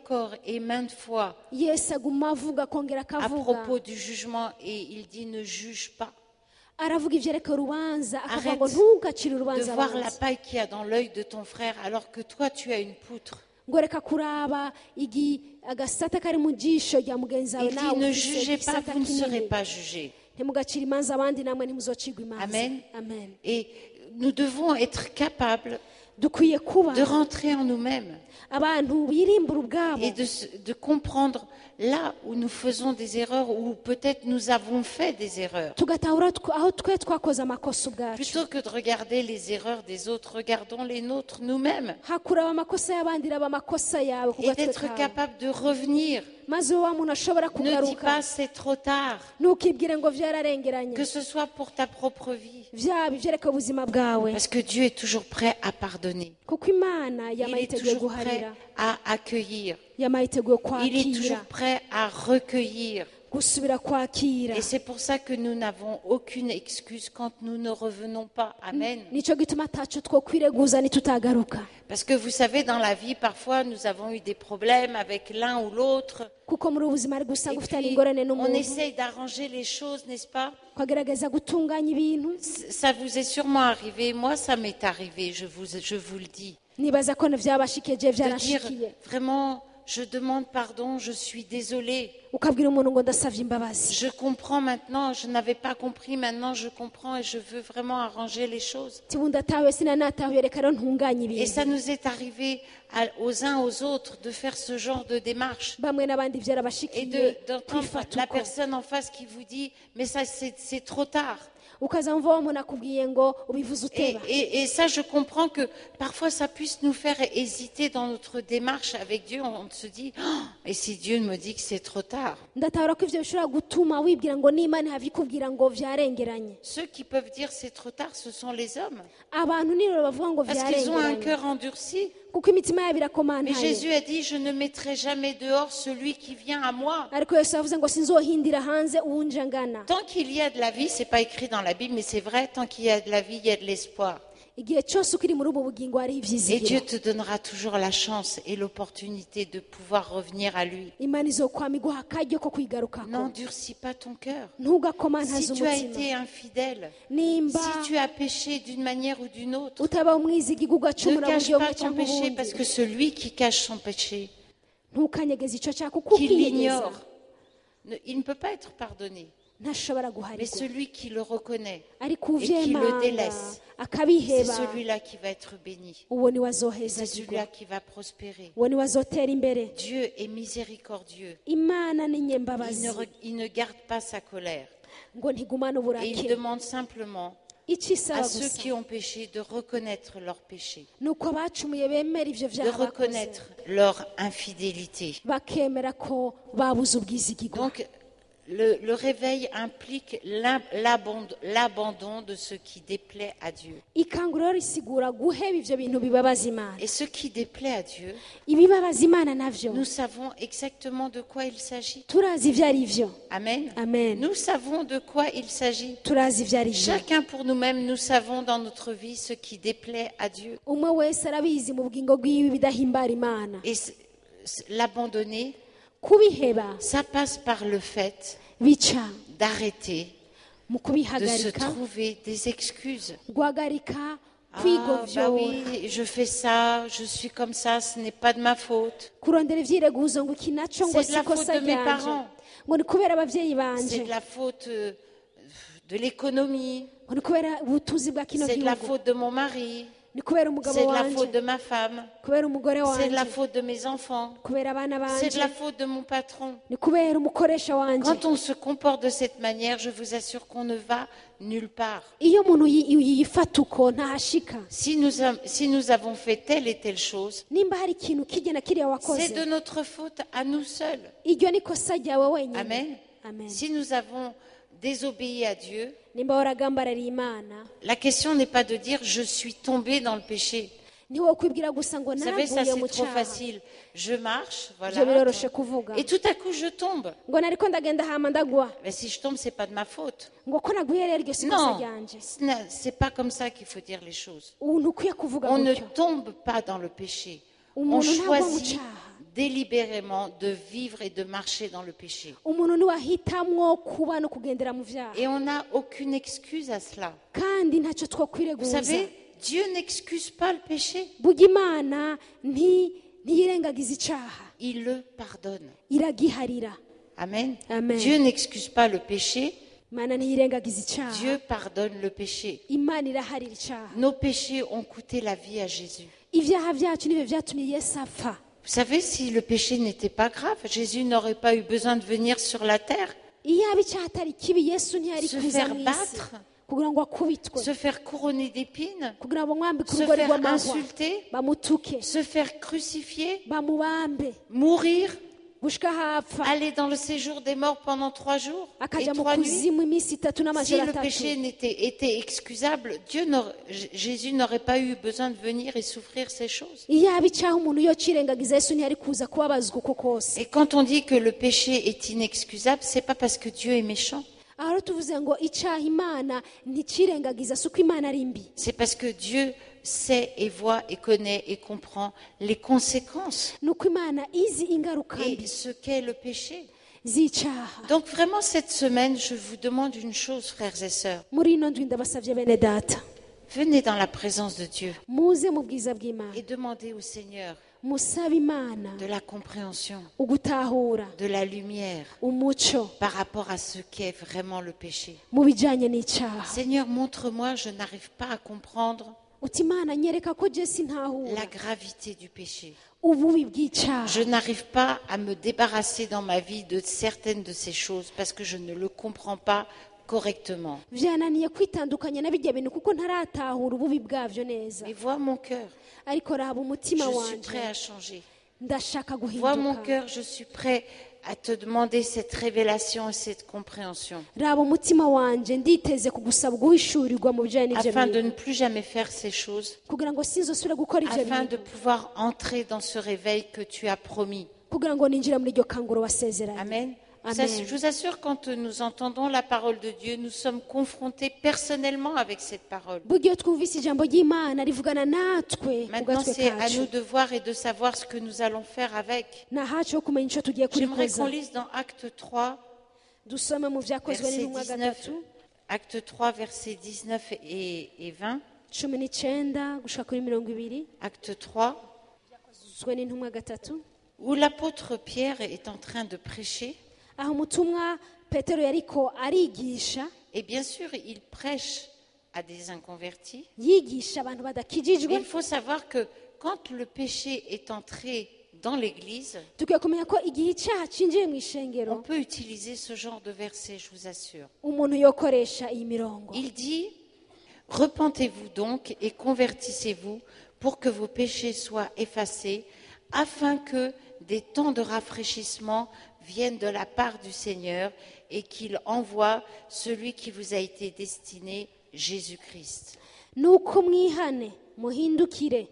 et maintes fois yesu aguma avuga akongera à akavuga propos du jugement et il dit ne juge pas. aravuga ivyerekeye urubanza akavuga Arrête ngo ntugacire De urubanza voir la abanzi paille qu'il y a dans l'œil de ton frère alors que toi tu as une poutre. ngo reka kuraba agasata kari mu jisho rya mugenzi wawe Il dit nawe ne ufise jugez pas, igisata vous ne serez kinini pas jugés. ntimugacire imanza abandi namwe ntimuzocirwa imanza Amen. amen Et nous devons être capables dukwiye kuba de rentrer en nous-mêmes abantu birimbura ubwabo et de comprendre là où nous faisons des erreurs ou peut-être nous avons fait des erreurs. tugatahura aho twe twakoze amakosa ubwacu Plutôt que de regarder les erreurs des autres, regardons les nôtres nous-mêmes hakuraba amakosa y'abandi raba amakosa yawe ku et gatwe d'être kawe capable de revenir. maze wa muntu ashobora Ne dis kugaruka pas c'est trop tard, ntukibwire ngo vyararengeranye que ce soit pour ta propre vie. vyaba ivyerekeye ubuzima bwawe Parce que Dieu est toujours prêt à pardonner. kuko imana Il yama est yiteguye toujours prêt guharira à accueillir. yama yiteguye Il est kwakira toujours prêt à recueillir. gusubira kwakira Et c'est pour ça que nous n'avons aucune excuse quand nous ne revenons pas. Amen. nico gituma ataco twokwireguza nitutagaruka Parce que vous savez, dans la vie, parfois, nous avons eu des problèmes avec l'un ou l'autre. kuko muri ubuzima ari Et gusanga ufitanye puis, ingorane on n'umuntu essaye d'arranger les choses, n'est-ce pas? ukagerageza gutunganya ibintu Ça vous est sûrement arrivé. Moi, ça m'est arrivé, je vous le dis. nibaza ko vyabashikiye je De dire vyaranshikiye vraiment, je demande pardon, je suis désolée. ukabwira umuntu ngo ndasavye imbabazi Je comprends maintenant, je n'avais pas compris, maintenant je comprends et je veux vraiment arranger les choses. tibu ndatahuye sinanatahuye reka rero ntunganye Et ibintu ça nous est arrivé aux uns aux autres de faire ce genre de démarche. bamwe n'abandi Et vyarabashikiye d'entendre kwifata la uko personne en face qui vous dit, mais ça c'est trop tard. ukaza mva wa muntu akubwiye ngo ubivuze uteba Et ça, je comprends que parfois ça puisse nous faire hésiter dans notre démarche avec Dieu. On se dit, oh, et si Dieu me dit que c'est trop tard? ndatahura ko ivyo bishobora gutuma wibwira ngo n'imana havikubwira ngo vyarengeranye Ceux qui peuvent dire c'est trop tard, ce sont les hommes. abantu niro bavuga ngo Parce qu'ils ont un vyarengeranye cœur endurci. kuko imitima yabo Mais irakomantaye Jésus a dit, je ne mettrai jamais dehors celui qui vient à moi. ariko yesu yavuze ngo sinzohindira hanze uwunje angana Tant qu'il y a de la vie, c'est pas écrit dans la Bible, mais c'est vrai, tant qu'il y a de la vie, il y a de l'espoir. igihe cyose ukiri muri ubu bugingo hariho Et Dieu ibyizigiro te donnera toujours la chance et l'opportunité de pouvoir revenir à lui. imana izokwama iguha akaryo ko kwigarukako N'endurcis pas ton cœur. ntugakomantaze Si tu as umutima été infidèle, nimba si tu as péché d'une manière ou d'une autre, utaba umwizigirwa ne ugacumura mu cache buryo pas bumwe ton cyangwa péché, parce ubundi que celui qui cache son péché, ntukanyegeze icyo cyaha kuko qui ukiyegeza l'ignore, il ne peut pas être pardonné. ntashobora Mais guharirwa celui qui le reconnaît, ariko et qui le uvyemanga délaisse, c'est akabiheba celui-là qui va être béni. uwo niwe Et c'est azohezagirwa celui-là qui va prospérer. uwo niwe azotera imbere Dieu est miséricordieux. imana ni Il nyembabazi il ne garde pas sa colère. ngo ntigumane Et il uburakire demande simplement icyo isaba à ceux gusa qui ont péché de reconnaître leur péché, ni uko abacumuye bemera ibyo de byaha bakoze reconnaître leur infidélité. bakemera ko babuze ubwizigirwa Donc, le réveil implique l'abandon de ce qui déplaît à Dieu. ikanguriro risigura guheba ibyo bintu bibabaza imana Et ce qui déplaît à Dieu, ibibabaza imana navyo nous savons exactement de quoi il s'agit. turazi ibyo ari byo Amen. amen Nous savons de quoi il s'agit. turazi ibyo ari byo Chacun pour nous-mêmes, nous savons dans notre vie ce qui déplaît à Dieu. umwe wese arabizi mu bugingo bwiwe ibidahimbara imana Et l'abandonner, kubiheba ça passe par le fait bica d'arrêter mu de se kubihagarika trouver des excuses. guhagarika Ah, bah kwigovyora oui, je fais ça, je suis comme ça, ce n'est pas de ma faute. kurondera ivyireguzo ngo iki naco ngo C'est de la sikosa faute de mes ryanje parents. ngo ni kubera abavyeyi C'est banje de la faute de l'économie, ngo ni kubera ubutuzi bwa kino c'est de la gihugu faute de mon mari, ni kubera umugabo c'est de la wanje faute de ma femme, kubera umugore c'est de la wanje faute de mes enfants, kubera abana c'est de banje la faute de mon patron. ni kubera umukoresha wanje Quand on se comporte de cette manière, je vous assure qu'on ne va nulle part. iyo umuntu yifata uko ntahashika Si nous avons fait telle et telle chose, nimba hari ikintu kijya na kiriya wakoze c'est de notre faute à nous seuls. iryo ni kosa ryawe wenyine Amen. amen Si nous avons désobéi à Dieu, nimba waragambarariye imana la question n'est pas de dire je suis tombé dans le péché. ntiwokwibwira gusa ngo Vous savez, ça naguye c'est mu trop cyaha facile. Je marche, ibyo biroroshe voilà. kuvuga Et tout à coup je tombe. ngo nariko ndagenda hama ndagwa Mais si je tombe, c'est pas de ma faute. ngo ko naguye rero iryo si kosa Non, ryanje c'est pas comme ça qu'il faut dire les choses. ubu ntukwiye kuvuga On ne gutyo tombe pas dans le péché. On umuntu ntagwa mu choisit cyaha délibérément de vivre et de marcher dans le péché. umuntu ntiwahitamwo kuba no kugendera mu vyaha Et on n'a aucune excuse à cela. kandi ntacyo Vous twokwireguza savez, Dieu n'excuse pas le péché. burya imana ntiyirengagiza icaha Il le pardonne. iragiharira Amen. Amen. Dieu n'excuse pas le péché. imana ntiyirengagiza icaha Dieu pardonne le péché. imana iraharira icaha Nos péchés ont coûté la vie à Jésus. ivyaha vyacu nibyo vyatumye yesu apfa Vous savez, si le péché n'était pas grave, Jésus n'aurait pas eu besoin de venir sur la terre, iyaba icaha atari kibi yesu ntiyari se kuza faire mu isi battre, kugira ngo akubitwe se faire couronner d'épines, kugira ngo bamwambike se urugori faire rw'amahwa insulter, bamutuke se faire crucifier, bamubambe mourir, gushika hapfa aller dans le séjour des morts pendant 3 jours et akaja mu 3 nuits. kuzimu iminsi itatu Si n'amajoro le atatu péché était excusable, Jésus n'aurait pas eu besoin de venir et souffrir ces choses. iyaba icaha umuntu yocirengagiza yesu ntiyari kuza kubabazwa uko kose Et quand on dit que le péché est inexcusable, c'est pas parce que Dieu est méchant, aho rero tuvuze ngo icaha imana nticirengagiza si uko imana ari mbi c'est parce que Dieu sait et voit et connaît et comprend les conséquences ni uko imana izi ingaruka et mbi ce qu'est le péché. z'icaha Donc vraiment cette semaine, je vous demande une chose, frères et sœurs. muri ino ndwi ndabasavye bene data Venez dans la présence de Dieu muze mu bwiza bw'imana et demandez au Seigneur musabe imana de la compréhension, ugutahura de la lumière umuco par rapport à ce qu'est vraiment le péché. mu bijanye n'icaha Seigneur, montre-moi, je n'arrive pas à comprendre uti imana nyereka ko je sintahura la gravité du péché. ububi bw'icaha Je n'arrive pas à me débarrasser dans ma vie de certaines de ces choses parce que je ne le comprends pas correctement. vyananiye kwitandukanya na bijya bintu kuko ntaratahura ububi bwavyo neza Mais vois mon cœur, ariko raba je umutima suis wanje prêt à changer. ndashaka Vois mon guhinduka cœur, je suis prêt à te demander cette révélation et cette compréhension raba umutima wanje nditeze kugusaba guhishurirwa mu bijanye n'ivyo afin de bintu ne plus jamais faire ces choses, kugira ngo sinzosubire gukora ivyo afin de bintu pouvoir entrer dans ce réveil que tu as promis. kugira ngo ninjira muri iryo kanguro wasezeranye Amen. Amen. Je vous assure, quand nous entendons la parole de Dieu, nous sommes confrontés personnellement avec cette parole. buryo twumvise ijambo ry'imana rivugana natwe ku Maintenant, gatwe c'est à kacu nous de voir et de savoir ce que nous allons faire avec. ni ahacu ho kumenya icyo tugiye J'aimerais kurikoza qu'on lise dans Acte 3, dusome mu byakozwe verset n'intumwa 19, gatatu Acte 3, versets 19 et 20. 19 gushika kuri 20 Acte 3, byakozwe n'intumwa gatatu où l'apôtre Pierre est en train de prêcher. aho umutumwa petero yariko arigisha Et bien sûr, il prêche à des inconvertis. yigisha abantu Et badakijijwe il faut savoir que quand le péché est entré dans l'Église, tukwiye kumenya ko igihe icyaha cinjiye mu on ishengero peut utiliser ce genre de verset, je vous assure. umuntu yokoresha iyi mirongo Il dit, repentez-vous donc et convertissez-vous pour que vos péchés soient effacés, afin que des temps de rafraîchissement viennent de la part du Seigneur et qu'il envoie celui qui vous a été destiné, Jésus-Christ. nuko mwihane muhindukire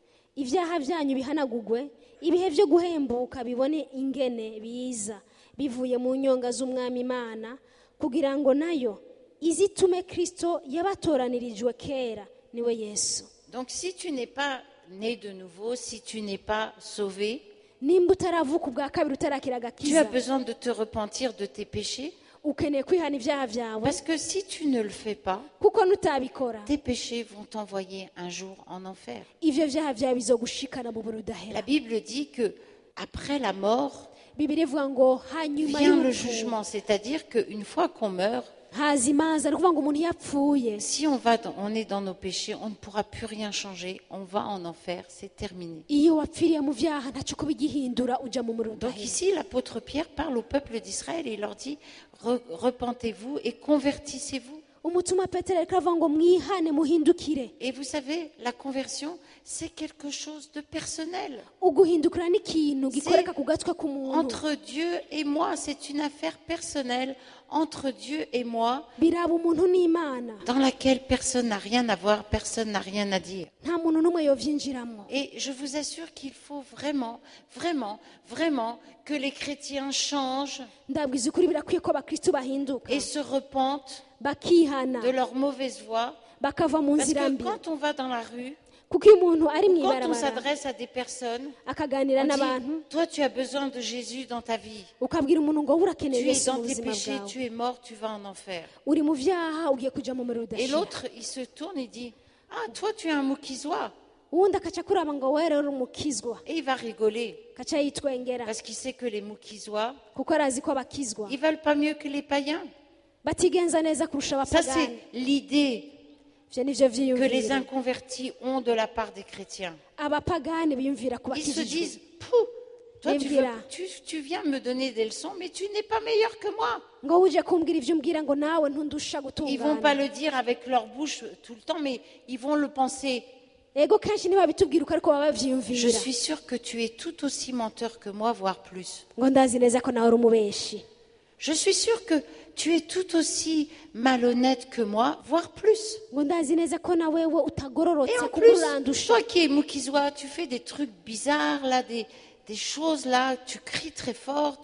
ibyaha byanyu bihanagugwe ibihe byo guhembuka bibone ingene biza bivuye mu nyonga z'umwami imana kugira ngo nayo izitume kristo yabatoranirijwe kera niwe yesu Donc si tu n'es pas né de nouveau, si tu n'es pas sauvé, nimba utaravuka ubwa kabiri utarakira tu as agakiza besoin de te repentir de tes péchés, ukeneye kwihana ibyaha byawe parce que si tu ne le fais pas, kuko nutabikora tes péchés vont t'envoyer un jour en enfer. ivyo vyaha byawe bizogushikana mu buru La udahera Bible dit que après la mort bibiri ivuga ngo hanyuma vient le y'urupfu jugement, c'est-à-dire qu'une fois qu'on meurt, haza imanza ni ukuvuga ngo umuntu yapfuye si on est dans nos péchés, on ne pourra plus rien changer, on va en enfer, c'est terminé. iyo wapfiriye mu vyaha ntacyo kuba igihindura uja mu muru Donc udahera ici, l'apôtre Pierre parle au peuple d'Israël et il leur dit, repentez-vous et convertissez-vous. umutima petero ariko aravuga ngo mwihane muhindukire Et vous savez, la conversion, c'est quelque chose de personnel. uguhindukira n'ikintu gikoreka ku gatwe k'umuntu Entre Dieu et moi, c'est une affaire personnelle entre Dieu et moi, biraba umuntu n'imana dans laquelle personne n'a rien à voir, personne n'a rien à dire. nta muntu n'umwe yovyinjiramo Et je vous assure qu'il faut vraiment, vraiment, vraiment que les chrétiens changent ndabwiza ukuri birakwiye ko abakristu bahinduka et se repentent bakihana de leur mauvaise voie. bakava mu Parce nzira que mbi quand on va dans la rue, kuko iyo umuntu ari mu quand on ibarabara s'adresse à des personnes, akaganira on n'abantu dit, toi tu as besoin de Jésus dans ta vie. ukabwira umuntu ngo wowe urakeneye Tu es yesu mu dans tes buzima péchés, bwawe tu es mort, tu vas en enfer. uri mu vyaha ugiye kuja mu muriro Et udashira l'autre, il se tourne et dit, ah, toi tu es un moukizois. uwundi akaca kuraba ngo wowe rero uri umukizwa Et il va rigoler, akaca yitwengera parce qu'il sait que les moukizois, kuko arazi ko abakizwa ils veulent pas mieux que les païens. batigenza neza kurusha Ça, abapagani c'est l'idée ivyo nivyo que les vyiyumviro inconvertis ont de la part des chrétiens. abapagani biyumvira ku Ils se bakijijwe disent, Pouh, toi Et tu, voilà. tu viens me donner des leçons, mais tu n'es pas meilleur que moi. ngo uje kumbwira ivyo umbwira ngo nawe ntundusha Ils vont pas gutungana le dire avec leur bouche tout le temps, mais ils vont le penser. ego kenshi ntibabitubwira uko ariko baba Je bavyiyumvira suis sûre que tu es tout aussi menteur que moi, voire plus. ngo ndazi neza ko nawe uri umubeshi Je suis sûre que tu es tout aussi malhonnête que moi, voire plus. ngo ndazi neza ko na wewe Et utagororotse en kuko plus, urandusha toi qui es moukizois, tu fais des trucs bizarres, là, des choses là, tu cries très fort.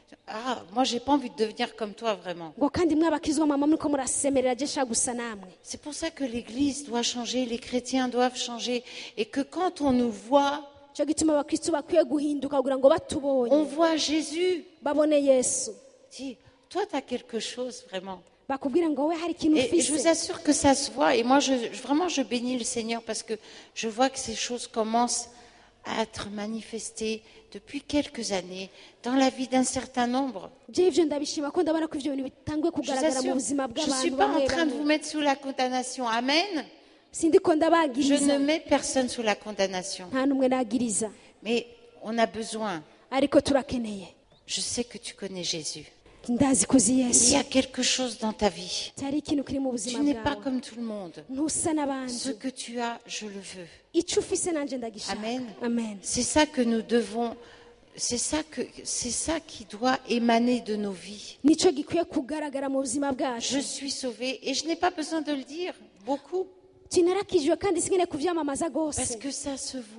Ah, moi, j'ai pas envie de devenir comme toi, vraiment. ngo kandi mwe abakizwa mama muriko murasemerera je nshaka gusa namwe C'est pour ça que l'Église doit changer, les chrétiens doivent changer, et que quand on nous voit, cyo gituma abakristu bakwiye guhinduka kugira ngo on batubonye voit Jésus. babone yesu Dis, toi, tu as quelque chose, vraiment. bakubwira ngo we hari ikintu Et je vous ufise assure que ça se voit. Et moi, vraiment, je bénis le Seigneur parce que je vois que ces choses commencent à être manifestées depuis quelques années dans la vie d'un certain nombre. je ivyo ndabishima ko ndabona ko ivyo bintu bitanguye Je vous kugaragara mu assure, buzima je ne suis bw'abantu pas en bamwe train de bamwe vous mettre sous la condamnation. Amen. sindiko Je ndabagiriza ne mets personne sous la condamnation. nta n'umwe nagiriza Mais on a besoin. ariko turakeneye Je sais que tu connais Jésus. ndazi kuzi Il y yesu a quelque chose dans ta vie. cyari ikintu kiri mu Tu buzima n'es pas bwawe comme tout le monde. ntusa n'abandi Ce que tu as, je le veux. icyo ufise nanje ndagishaka Amen. amen C'est ça que nous devons, c'est ça qui doit émaner de nos vies. nicyo gikwiye kugaragara mu buzima bwacu Je suis sauvée et je n'ai pas besoin de le dire beaucoup tinarakijwe kandi sinkeneye kuvyamamaza parce rwose que ça se voit.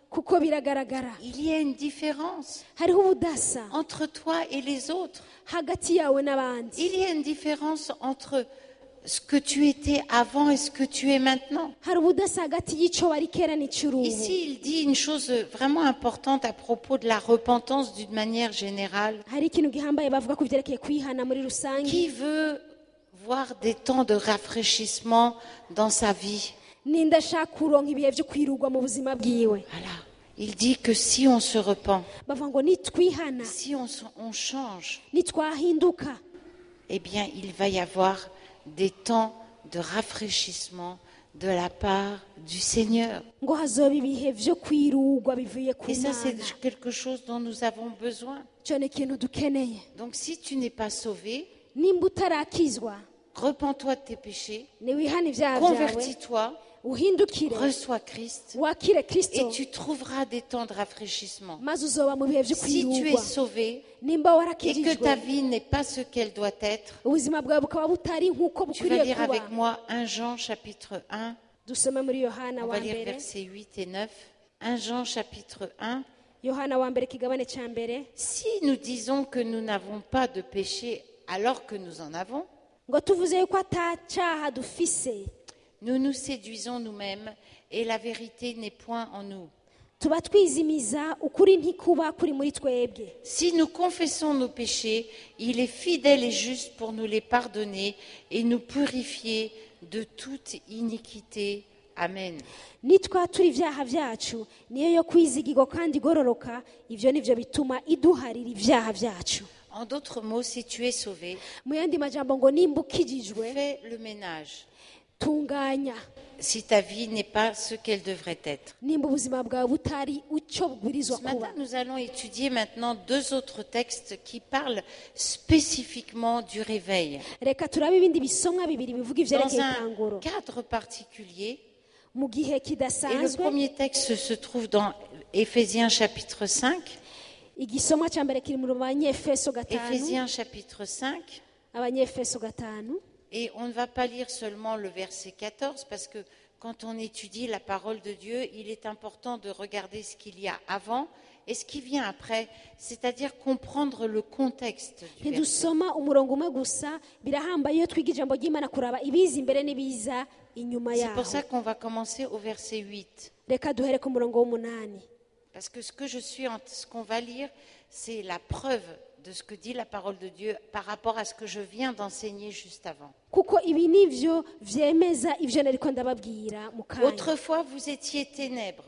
kuko biragaragara Il y a une différence hariho ubudasa entre toi et les autres. hagati yawe n'abandi. Il y a une différence entre ce que tu étais avant et ce que tu es maintenant. Hari ubudasa hagati y'icyo wari kera n'icy'urubu. Ici, il dit une chose vraiment importante à propos de la repentance d'une manière générale. hari ikintu gihambaye bavuga ku byerekeye kwihana muri rusange. Qui veut voir des temps de rafraîchissement dans sa vie? ninde ashaka kuronka ibihe byo kwirugwa mu buzima bwiwe. Voilà. Il dit que si on se repent, bavuga ngo nitwihana, si on change, nitwahinduka, eh bien, il va y avoir des temps de rafraîchissement de la part du Seigneur. ngo hazoba ibihe byo kwirugwa bivuye ku Et ça, c'est Mana. quelque chose dont nous avons besoin. Cyo ni ikintu dukeneye. Donc, si tu n'es pas sauvé, nimba utarakizwa, repens-toi de tes péchés, niwihane ibyaha byawe, convertis-toi, uhindukire, reçois Christ, wakire et Kristo, tu trouveras des temps de rafraîchissement. maze uzoba mu bihe byo Si tu es kwirugwa. sauvé nimba et que warakijijwe, ta vie n'est pas ce qu'elle doit être, ubuzima bwawe bukaba butari nk'uko tu vas bukwiriye lire kuba. avec moi 1 Jean chapitre 1, dusome muri yohana on wa va lire mbere, versets 8 et 9. 1 Jean chapitre 1. yohana wa mbere ikigabane cya mbere. Si nous disons que nous n'avons pas de péché alors que nous en avons, ngo tuvuze yuko atacyaha dufise, nous nous séduisons nous-mêmes et la vérité n'est point en nous. tuba twizimiza ukuri ntikuba kuri muri twebwe. Si nous confessons nos péchés, il est fidèle et juste pour nous les pardonner et nous purifier de toute iniquité. Amen. nitwatura ibyaha byacu niyo yo kwizigirwa kandi igororoka, ibyo nibyo bituma iduharira ibyaha byacu. En d'autres mots, si tu es sauvé, mu yandi majambo ngo nimba ukijijwe, fais le ménage. tunganya. Si ta vie n'est pas ce qu'elle devrait être. nimba ubuzima bwawe butari icyo bubwirizwa Ce matin, kuba. nous allons étudier maintenant 2 autres textes qui parlent spécifiquement du réveil. reka turabe ibindi bisomwa bibiri bivuga Dans ibyerekeye un itanguro cadre particulier, mu gihe et le kidasanzwe. premier texte se trouve dans Éphésiens chapitre 5. igisomwa cya mbere kiri mu banyefeso 5. Éphésiens chapitre 5. abanyefeso 5. Et on ne va pas lire seulement le verset 14 parce que quand on étudie la parole de Dieu, il est important de regarder ce qu'il y a avant et ce qui vient après, c'est-à-dire comprendre le contexte du verset. ntidusoma umurongo umwe gusa, birahambaye iyo twiga ijambo ry'Imana kuraba ibiza imbere n'ibiza inyuma C'est yaho. pour ça qu'on va commencer au verset 8. reka duhere ku murongo w'umunani. Parce que ce qu'on va lire, c'est la preuve de ce que dit la parole de Dieu par rapport à ce que je viens d'enseigner juste avant. kuko ibi nivyo vyemeza ivyo nariko ndababwira mu kanya. Autrefois, vous étiez ténèbres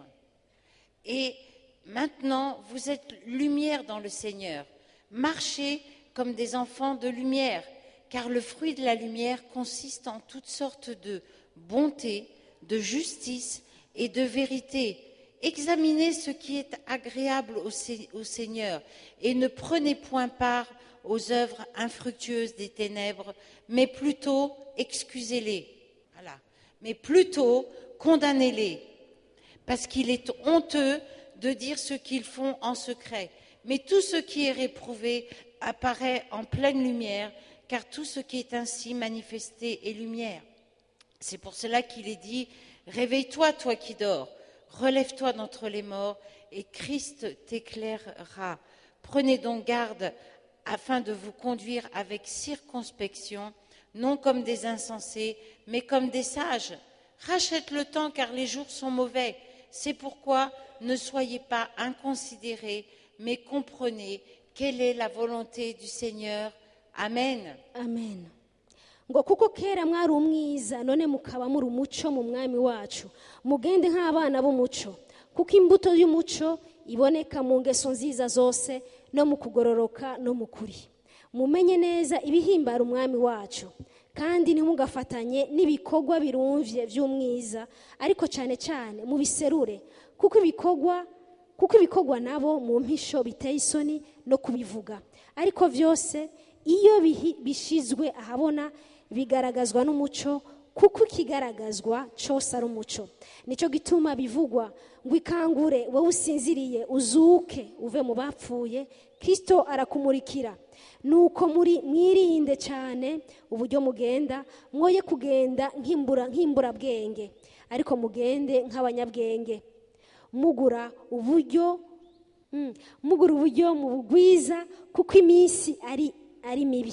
et maintenant, vous êtes lumière dans le Seigneur. Marchez comme des enfants de lumière, car le fruit de la lumière consiste en toutes sortes de bonté, de justice et de vérité. Examinez ce qui est agréable au Seigneur et ne prenez point part aux œuvres infructueuses des ténèbres, mais plutôt excusez-les. Voilà. Mais plutôt condamnez-les, parce qu'il est honteux de dire ce qu'ils font en secret. Mais tout ce qui est réprouvé apparaît en pleine lumière, car tout ce qui est ainsi manifesté est lumière. C'est pour cela qu'il est dit, réveille-toi, toi qui dors. Relève-toi d'entre les morts et Christ t'éclairera. Prenez donc garde afin de vous conduire avec circonspection, non comme des insensés, mais comme des sages. Rachète le temps car les jours sont mauvais. C'est pourquoi ne soyez pas inconsidérés, mais comprenez quelle est la volonté du Seigneur. Amen. Amen. ngo kuko kera mwari umwiza none mukaba muri umuco mu mwami wacu, mugende nk'abana b'umuco, kuko imbuto y'umuco iboneka mu ngeso nziza zose no mu kugororoka no mu kuri. Mumenye neza ibihimbara umwami wacu, kandi ntimugafatanye n'ibikorwa birumvye by'umwiza, ariko cyane cyane mubiserure, kuko ibikorwa nabo mu mpisho biteye isoni no kubivuga, ariko vyose iyo bishizwe ahabona bigaragazwa n'umuco, kuko ikigaragazwa cyose ari umuco. Nicyo gituma bivugwa ngo ikangure wowe usinziriye uzuke uve mu bapfuye, Kristo arakumurikira. Nuko mwirinde cyane uburyo mugenda, mwoye kugenda nk'imburabwenge, ariko mugende nk'abanyabwenge. mugura uburyo mu bugwiza kuko iminsi ari mibi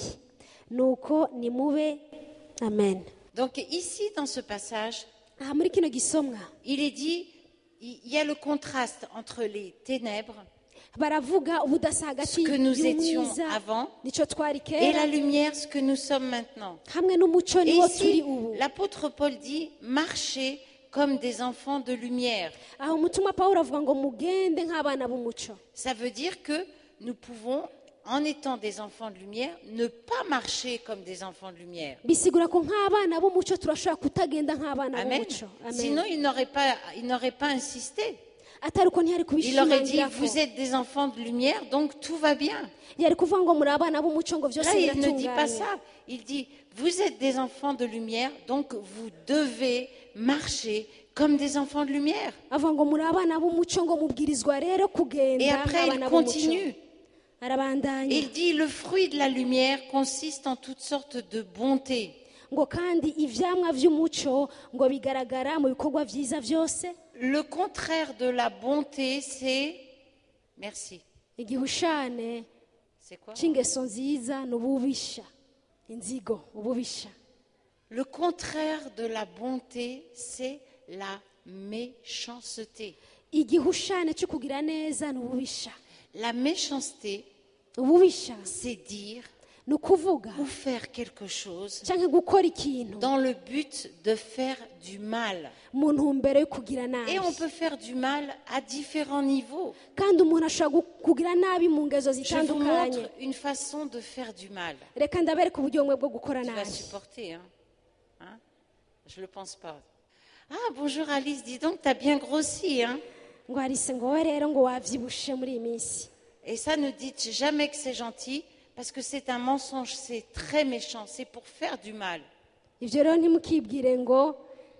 nuko nimube amen. Donc ici, dans ce passage, aha muri kino gisomwa il est dit, il y a le contraste entre les ténèbres, baravuga ubudasa ce hagati que nous étions y'umwiza avant, nico twari et la kera lumière, ce que nous sommes maintenant. hamwe n'umuco Et niwo turi ici, ubu. l'apôtre Paul dit, marchez comme des enfants de lumière. aho umutima Pawulo avuga ngo mugende nk'abana b'umuco. Ça veut dire que nous pouvons, en étant des enfants de lumière, ne pas marcher comme des enfants de lumière. bisigura ko nk'abana b'umuco turashobora kutagenda nk'abana Amen. b'umuco. Sinon, il n'aurait pas insisté. atari uko ntiyari Il aurait dit, kubishimangira ko vous êtes des enfants de lumière, donc tout va bien. yari kuvuga ngo muri abana b'umuco ngo byose Là, il ne dit pas biratunganye. ça. Il dit, vous êtes des enfants de lumière, donc vous devez marcher comme des enfants de lumière. avuga ngo muri abana b'umuco ngo mubwirizwa rero Et kugenda après, il nk'abana b'umuco. continue. arabandanya Il dit, le fruit de la lumière consiste en toutes sortes de bonté. ngo kandi ivyamwa vy'umuco ngo bigaragara mu bikorwa vyiza vyose. Le contraire de la bonté, c'est... Merci. igihushane C'est quoi? c'ingeso nziza n'ububisha inzigo ububisha. Le contraire de la bonté, c'est la méchanceté. igihushane cyo kugira neza n'ububisha. La méchanceté, ububisha c'est dire ni ukuvuga ou faire quelque chose canke gukora ikintu dans le but de faire du mal. mu ntumbero yo kugira nabi. Et on peut faire du mal à différents niveaux. kandi umuntu ashobora kugira nabi mu ngezo Je vous zitandukanye. montre une façon de faire du mal. reka ndabereka uburyo bumwe bwo gukora Tu vas nabi. supporter, hein? Hein? Je ne le pense pas. Ah, bonjour Alice, dis donc, tu as bien grossi, hein? ngo harise ngo wowe rero ngo wavyibushe muri iyi minsi. Et ça, ne dites jamais que c'est gentil, parce que c'est un mensonge, c'est très méchant, c'est pour faire du mal. ivyo rero ntimukibwire ngo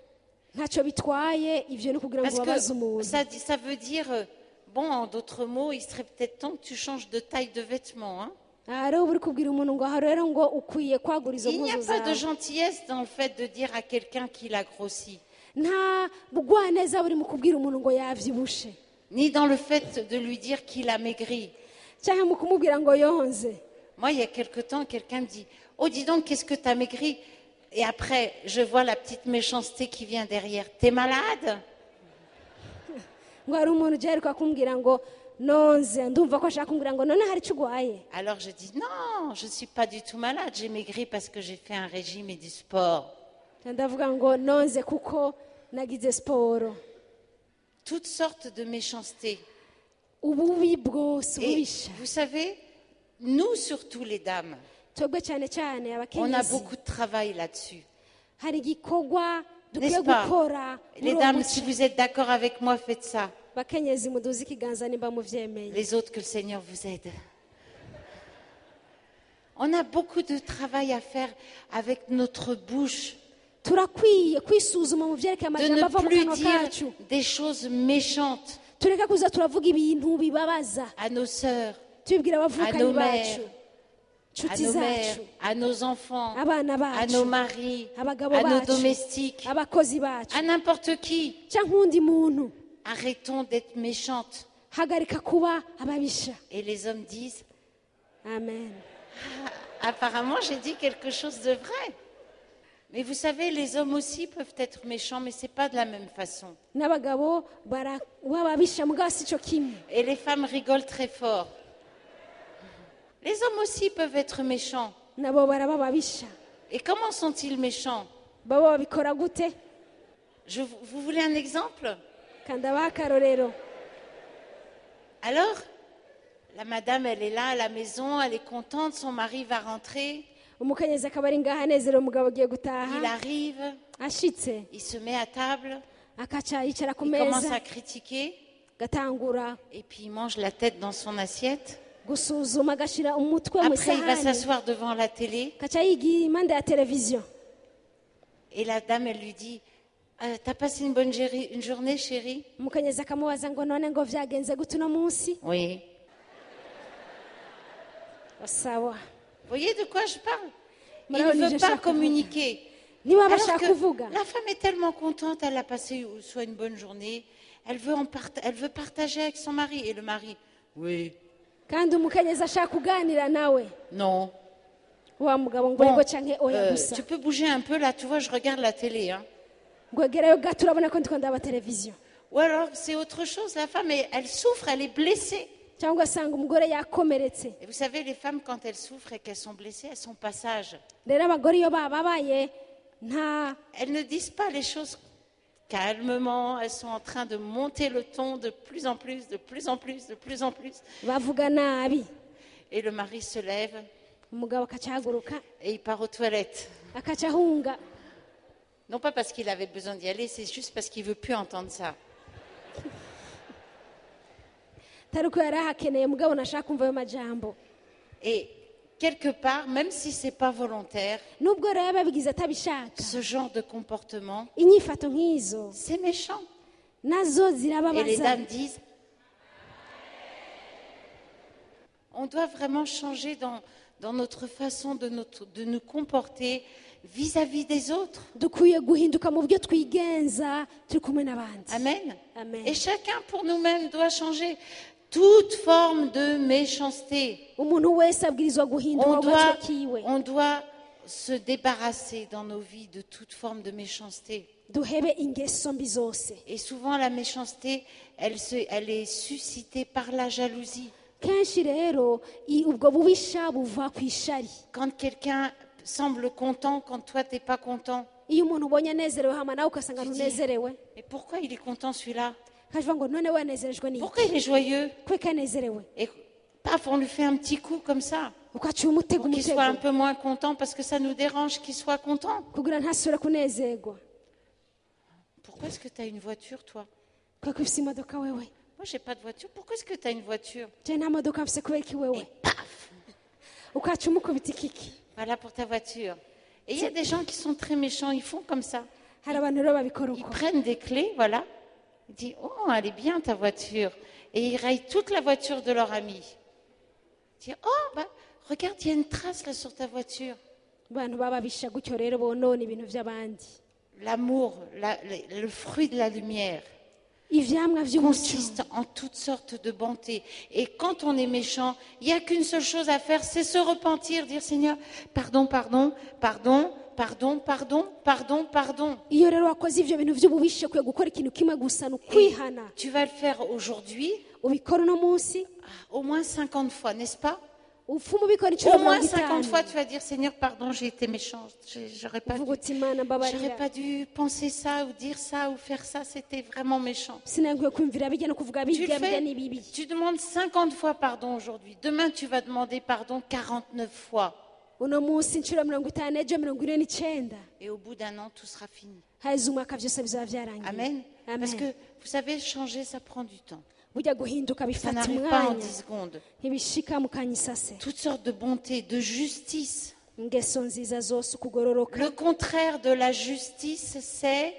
ntacyo bitwaye, ivyo ni ukugira ngo Parce ubabaze que umuntu. ça veut dire, bon, en d'autres mots, il serait peut-être temps que tu changes de taille de vêtements, hein? aha rero uba uri kubwira umuntu ngo aha rero ngo ukwiye kwagura izo Il n'y a mpuzu pas de zawe. gentillesse dans le fait de dire à quelqu'un qu'il a grossi, nta bugwaneza buri mu kubwira umuntu ngo yavyibushe ni dans le fait de lui dire qu'il a maigri. cyangwa mu kumubwira ngo yonze. Moi, il y a quelque temps, quelqu'un me dit, oh, dis donc, qu'est-ce que tu as maigri? Et après, je vois la petite méchanceté qui vient derrière. T'es malade? ngo hari umuntu ujya aheruka kumbwira ngo nonze, ndumva ko ashaka kumbwira ngo none hari icyo urwaye. Alors je dis, non, je ne suis pas du tout malade. J'ai maigri parce que j'ai fait un régime et du sport. ndavuga ngo nonze kuko nagize siporo. Toutes sortes de méchanceté. ububi bwose Et ububisha. vous savez, nous, surtout les dames, twebwe cyane cyane on a abakenyezi beaucoup de travail là-dessus. hari igikorwa dukwiye N'est-ce pas? gukora muri Les uwo dames, muco. si vous êtes d'accord avec moi, faites ça. bakenyezi muduze ikiganza nimba muvyemeye. Les autres, que le Seigneur vous aide. On a beaucoup de travail à faire avec notre bouche, turakwiye kwisuzuma mu vyerekeye de amajambo ne ava mu plus kanwa dire kacu. des choses méchantes tureka kuza turavuga ibintu bibabaza à nos sœurs, tubibwira à abavukanyi nos bacu, mères, à nshuti nos zacu, mères, à nos enfants, abana à bacu, nos maris, abagabo à nos bacu, domestiques, abakozi bacu à n'importe qui. cyangwa undi muntu. Arrêtons d'être méchantes. hagarika kuba ababisha. Et les hommes disent, amen. apparemment j'ai dit quelque chose de vrai. Mais vous savez, les hommes aussi peuvent être méchants, mais ce n'est pas de la même façon. n'abagabo bababisha mugabo si cyo kimwe. Et les femmes rigolent très fort. Les hommes aussi peuvent être méchants. nabo barababisha. Et comment sont-ils méchants? baba babikora gute? Vous voulez un exemple? kandabaha akarorero. Alors, la madame, elle est là à la maison, elle est contente, son mari va rentrer, umukenyezi akaba ari ngaha anezerewe umugabo agiye il gutaha. arrive, ashitse il se met à table, akaca yicara ku il commence meza à critiquer, gatangura et puis il mange la tête dans son assiette. gusuzuma agashira umutwe mu Après, il va isahani s'asseoir devant la télé, akaca yigira impande ya televiziyo. et la dame, elle lui dit, t'as passé une bonne une journée, chérie? umukenyezi akamubaza ngo none ngo vyagenze gute uno munsi? Oui. sawa. Vous voyez de quoi je parle? Il Mara ne veut nije pas shaka communiquer. niba Alors bashaka que kuvuga la femme est tellement contente, elle a passé soit une bonne journée, elle veut partager avec son mari. Et le mari, oui, kandi umukenyezi ashaka kuganira nawe non. wa mugabo ngo Bon, yego canke oya gusa tu peux bouger un peu là, tu vois, je regarde la télé. Hein. ngo egerayo gato urabona ko ndiko ndaba televiziyo Ou alors c'est autre chose, la femme, elle souffre, elle est blessée. cyangwa ugasanga umugore yakomeretse Et vous savez, les femmes, quand elles souffrent et qu'elles sont blessées, elles sont passage. rero abagore iyo bababaye nta Elles ne disent pas les choses calmement, elles sont en train de monter le ton de plus en plus, de plus en plus, de plus en plus. bavuga nabi Et le mari se lève umugabo akaca ahaguruka et il part aux toilettes. akaca ahunga Non pas parce qu'il avait besoin d'y aller, c'est juste parce qu'il ne veut plus entendre ça. atari uko yari ahakeneye mugabo ntashaka kumva ayo majambo Et quelque part, même si ce n'est pas volontaire, nubwo rero yababigize atabishaka ce genre de comportement, inyifato nk'izo c'est méchant. nazo Et les zirababaza dames disent, on doit vraiment changer dans notre façon de nous comporter vis-à-vis des autres. dukwiye guhinduka mu buryo twigenza turi kumwe n'abandi Amen. Amen. Et chacun pour nous-mêmes doit changer toute forme de méchanceté. umuntu wese abwirizwa guhinduka On ku gatwe kiwe doit se débarrasser dans nos vies de toute forme de méchanceté. duhebe ingeso mbi zose Et souvent la méchanceté, elle est suscitée par la jalousie. kenshi rero ubwo bubisha buva ku ishari Quand quelqu'un semble content, quand toi t'es pas content, iyo umuntu ubonye anezerewe hama nawe ugasanga ntunezerewe mais pourquoi il est content celui-là? kavuga ngo none we anezerejwe n'iki Pourquoi il est joyeux? kwe kanezerewe Et paf, on lui fait un petit coup comme ça, ukaciye umutego pour qu'il soit un umutego peu moins content, parce que ça nous dérange qu'il soit content. kugira ntasubire kunezerwa Pourquoi est-ce que tu as une voiture, toi? kwe ko ufise imodoka wewe Moi, j'ai pas de voiture. Pourquoi est-ce que tu as une voiture? je nta modoka mfise kubera iki wewe Et paf, ukaca umukubita ikiki voilà pour ta voiture. Et il y a des gens qui sont très méchants, ils font comme ça. hari abantu rero babikora Ils uko prennent des clés, voilà. Ils disent, oh, elle est bien ta voiture. Et ils rayent toute la voiture de leur ami. Ils disent, oh, bah, regarde, il y a une trace là sur ta voiture. abantu baba babisha gutyo rero bonona ibintu by'abandi L'amour, le fruit de la lumière, ivyamwa vy'umuco consiste en toutes sortes de bonté. Et quand on est méchant, il n'y a qu'une seule chose à faire, c'est se repentir, dire Seigneur, pardon, pardon, pardon, pardon, pardon, pardon, pardon. iyo rero wakoze ivyo bintu vy'ububisha ukwiye gukora ikintu kimwe gusa ni Et ukwihana tu vas le faire aujourd'hui, ubikora uno munsi au moins 50 fois, n'est-ce pas? upfuma ubikora incuro Au moins mirongo 50 itanu fois, tu vas dire Seigneur, pardon, j'ai été méchant. uvuga uti imana mbabarira J'aurais pas dû penser ça ou dire ça ou faire ça, c'était vraiment méchant. sinakwiye kwumvira bijya no kuvuga Tu le bijya bijya fais, ni bibi tu demandes 50 fois pardon aujourd'hui. Demain, tu vas demander pardon 49 fois. uno munsi incuro mirongo itanu ejo mirongo ine n'icenda Et au bout d'un an, tout sera fini. haheze umwaka vyose bizaba vyarangiye Amen. Amen. Parce que, vous savez, changer, ça prend du temps. burya guhinduka Ça bifata n'arrive pas en umwanya 10 secondes. ntibishika mu kanya isase Toutes sortes de bonté, de justice. ingeso nziza zose ukugororoka Le contraire de la justice, c'est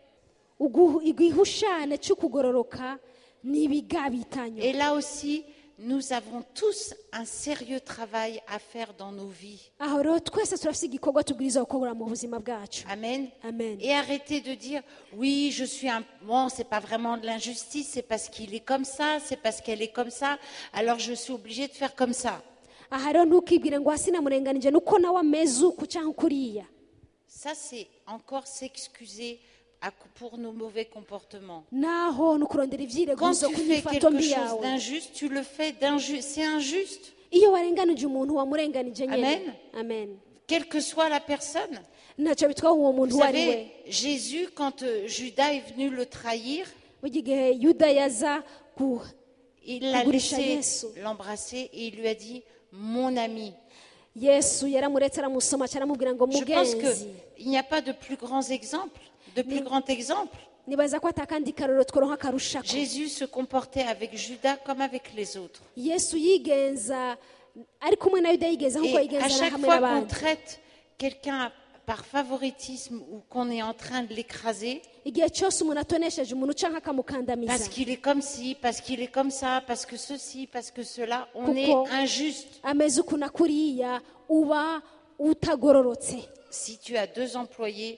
igihushane c'ukugororoka n'ibigabitanyo Et là aussi, nous avons tous un sérieux travail à faire dans nos vies. aho rero twese turafise igikorwa tubwiriza gukora mu buzima bwacu Amen. amen Et arrêtez de dire, oui, je suis un... Bon, c'est pas vraiment de l'injustice, c'est parce qu'il est comme ça, c'est parce qu'elle est comme ça, alors je suis obligée de faire comme ça. aha rero ntukibwire ngo hasi namurenganije nuko nawe ameze uku canke kuriya Ça, c'est encore s'excuser pour nos mauvais comportements. naho ni ukurondera Quand ivyireguzo tu ku fais myifato quelque mbi chose yawe d'injuste, tu le fais d'injuste. C'est injuste, iyo warenganije umuntu wamurenganije nyene Amen. amen quelle que soit la personne. ntacyo bitwaho uwo muntu Vous uwo ari we savez, Jésus, quand Judas est venu le trahir, burya igihe yuda yaza ku il l'a Kugurisha laissé Yesu. l'embrasser et il lui a dit, mon ami. yesu yaramuretse aramusoma aramubwira ngo Je pense mugenzi qu'il n'y a pas de plus grands exemples, de plus grand exemple. nibaza ko atakandi karorero tworonka karushako Jésus se comportait avec Judas comme avec les autres. yesu yigenza ari kumwe na yuda yigenza nk'uko Et à yigenza na chaque hamwe fois qu'on n'abandi traite quelqu'un par favoritisme ou qu'on est en train de l'écraser, igihe cyose umuntu atonesheje umuntu canke akamukandamiza parce qu'il est comme ci, parce qu'il est comme ça, parce que ceci, parce que cela, on Kuko- est injuste. ameze uku na kuriya uba utagororotse Si tu as 2 employés,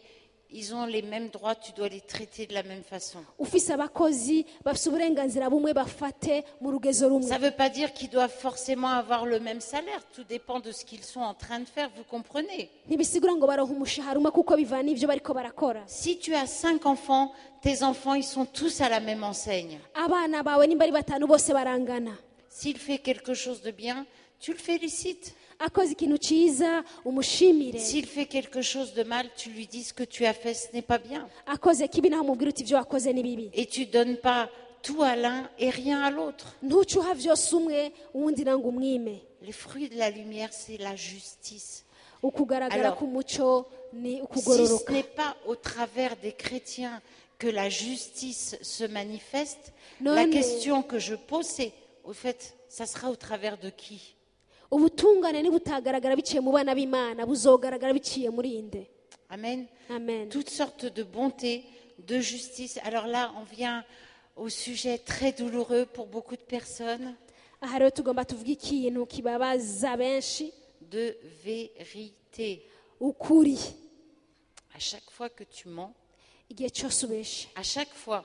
ils ont les mêmes droits, tu dois les traiter de la même façon. ufise abakozi bafise uburenganzira bumwe bafate mu rugezo rumwe. Ça ne veut pas dire qu'ils doivent forcément avoir le même salaire. Tout dépend de ce qu'ils sont en train de faire, vous comprenez? Ntibisigura ngo baronka umushahara umwe kuko bivana n'ivyo bariko barakora. Si tu as 5 enfants, tes enfants, ils sont tous à la même enseigne. Abana bawe nimba ari batanu bose barangana. S'il fait quelque chose de bien, tu le félicites. Akoze ikintu ciza umushimire. S'il fait quelque chose de mal, tu lui dis ce que tu as fait, ce n'est pas bien. Akoze kibi naho mubwira uti ivyo wakoze ni bibi. Et tu ne donnes pas tout à l'un et rien à l'autre. Ntucuha vyose umwe uwundi nango umwime. Les fruits de la lumière, c'est la justice. Ukugaragara Alors, k'umuco ni Si ce ukugororoka. n'est pas au travers des chrétiens que la justice se manifeste, Non, la mais- question que je pose, c'est, au fait, ça sera au travers de qui? Ubutungane nibutagaragara biciye mu bana b'Imana buzogaragara biciye muri inde. Amen. Amen. Toutes sortes de bonté, de justice. Alors là, on vient au sujet très douloureux pour beaucoup de personnes, Aha rero tugomba tuvuge ikintu kibabaza benshi, de vérité. ukuri. À chaque fois que tu mens, Igihe cyose ubeshe, à chaque fois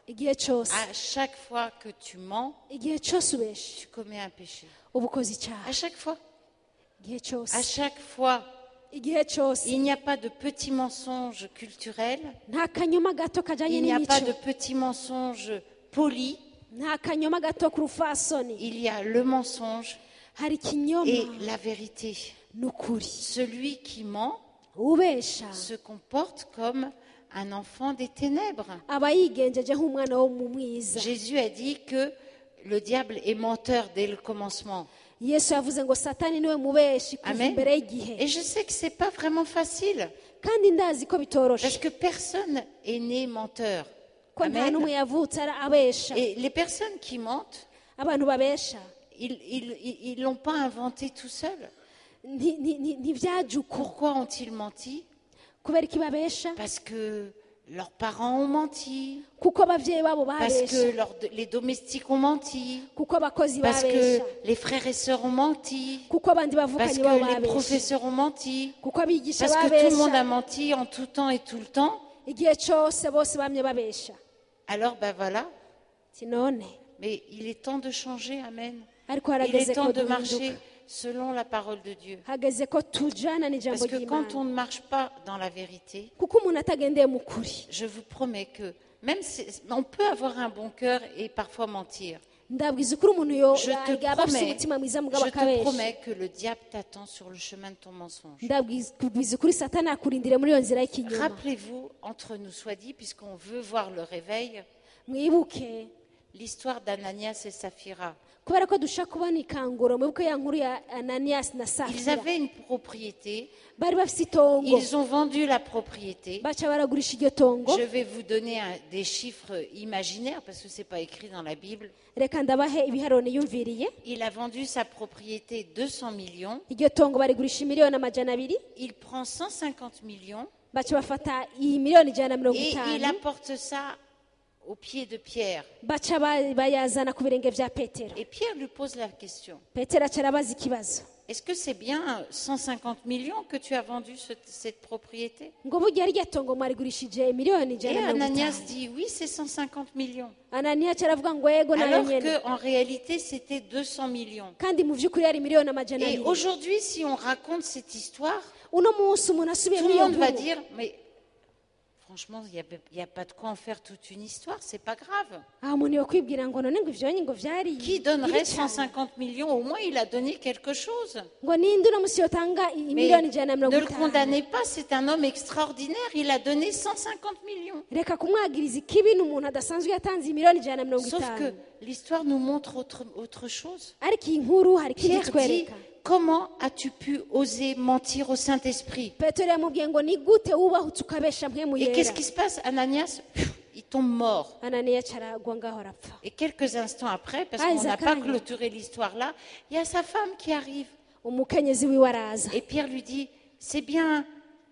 que tu mens, igihe cyose ubeshe tu commets un péché. uba ukoze icyaha. À chaque fois. Igihe cyose, À chaque fois. igihe cyose. Il n'y a pas de petits mensonges culturels. Nta kanyoma gato kajyanye Il n'y a pas de n'imico, petits mensonges polis. nta kanyoma gato ku rufasoni. Il y a le mensonge Hari ikinyoma et la vérité. n'ukuri. Celui qui ment Ubesha se comporte comme un enfant des ténèbres. aba yigenjeje nk'umwana wo mu mwiza. Jésus a dit que le diable est menteur dès le commencement. Yesu yavuze ngo Satani niwe mubeshi kuva Amen. imbere y'igihe. Et je sais que c'est pas vraiment facile Kandi ndazi ko parce bitoroshe que personne est né menteur. ko nta n'umwe Amen. yavutse abesha. Et les personnes qui mentent, Abantu babesha ils l'ont pas inventé tout seuls. ntibyaje uko. Pourquoi ont-ils menti? Kubera iki babesha? Parce que leurs parents ont menti, Kuko abavyeyi babo parce babesha, que les domestiques ont menti, kuko abakozi parce que babesha, les frères et sœurs ont menti, kuko abandi parce bavukanye que babo les babesha, professeurs ont menti, kuko abigisha parce que tout le monde a babesha. menti en tout temps et tout le temps. Igihe cyose bose bamye babesha. Alors ben voilà, Ati none mais il est temps de changer, amen. ariko Il harageze est ko temps de marcher duhinduka, selon la parole de Dieu. hageze ko tujana n'ijambo Parce que quand on ry'Imana. ne marche pas dans la vérité, Kuko umuntu atagendeye mu kuri, je vous promets que même si on peut avoir un bon cœur et parfois mentir, ndabwiza ukuri umuntu yo je te yaba afise promets, umutima mwiza mugabo je te akabesha. promets que le diable t'attend sur le chemin de ton mensonge. Ndabwiza ukuri Satani akurindire muri iyo nzira y'ikinyoma. Rappelez-vous, entre nous soit dit, puisqu'on veut voir le réveil, Mwibuke l'histoire d'Ananias et Saphira. kubera ko dushaka kubona ikanguro, mwibuke ya nkuru ya Ananias na Ils Safira. avaient une propriété, Bari bafise itongo, ils ont vendu la propriété. baca baragurisha iryo tongo. Je vais vous donner des chiffres imaginaires parce que ce n'est pas écrit dans la Bible. Reka ndabahe ibiharuro niyumviriye. Il a vendu sa propriété 200 millions. Iryo tongo barigurisha miliyoni amajana abiri, Il prend 150 millions baca bafata iyi miliyoni ijana na mirongo et il itanu, apporte ça aux pieds de Pierre. baca bayazana ku birenge vya Petero. Et Pierre lui pose la question. Petero aca arabaza ikibazo Est-ce que c'est bien 150 millions que tu as vendu cette propriété? ngo burya rya tongo mwarigurishije miliyoni Et ijana na mirongo Ananias itanu. dit oui, c'est 150 millions. Ananiya aca aravuga ngo yego nayo Alors nyene, qu'en réalité, c'était 200 millions. kandi mu vy'ukuri yari miliyoni amajana Et abiri. aujourd'hui, si on raconte cette histoire, Uno munsi umuntu asubiye tout muri le iyo monde va nkuru, dire, mais franchement, il n'y a pas de quoi en faire toute une histoire, c'est pas grave. aha umuntu yokwibwira ngo none ngo ivyonyi ngo vyari Qui donnerait bibi cane. 150 millions? Au moins, il a donné quelque chose. ngo ninde uno musi yotanga Mais miliyoni ijana na ne mirongo le itanu. condamnez pas, c'est un homme extraordinaire. Il a donné 150 millions. Reka kumwagiriza ikibi, ni umuntu adasanzwe yatanze miliyoni ijana na mirongo Sauf que itanu. l'histoire nous montre autre chose. Ariko iyi nkuru hari ikindi Pierre dit, twereka. comment as-tu pu oser mentir au Saint-Esprit? Petero yamubwiye ngo ni gute wubahutse ukabesha mpwemu Et qu'est-ce yera. qui se passe? Ananias, il tombe mort. Ananiya aca aragwa ngaho arapfa. Et quelques instants après, parce Ah, qu'on n'a pas Zacharie. clôturé l'histoire là, il y a sa femme qui arrive. Umukenyezi wiwe araza, Et Pierre lui dit, c'est bien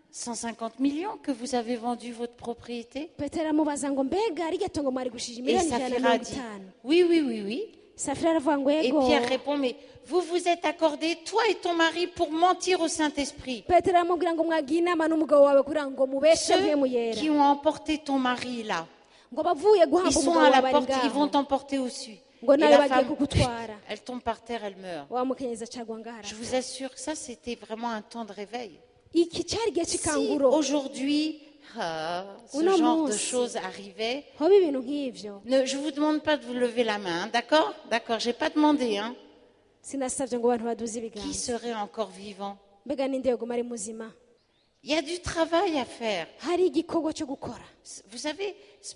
150 millions que vous avez vendu votre propriété? Petero amubaza ngo mbega rirya tongo mwarigushije Et miliyoni ijana na Saphira mirongo dit, itanu. oui, oui, oui, oui. Safira aravuga ngo Et yego Pierre répond, mais vous vous êtes accordés, toi et ton mari, pour mentir au Saint-Esprit. petero aramubwira ngo mwagiye inama n'umugabo wawe kugira ngo mubeshe Ceux mpemu yera qui ont emporté ton mari là, ngo bavuye ils guhamba sont umugabo à la wawe ari porte, ils vont ngaho t'emporter au-dessus. ngo Et nawe la bagiye femme, kugutwara elle tombe par terre, elle meurt. wa mukenyezi acagwa ngaho Je arapfa. vous assure que ça, c'était vraiment un temps de réveil. iki cyari igihe Si cy'ikanguro aujourd'hui, ce Uno genre de munsi. choses arrivait, hoba ibintu nk'ivyo je ne vous demande pas de vous lever la main, hein, d'accord? D'accord, je n'ai pas demandé, hein. sinasabye ngo abantu baduze Qui ibiganza serait encore vivant? mbega ninde yoguma ari muzima Il y a du travail à faire. hari igikorwa cyo gukora Vous savez,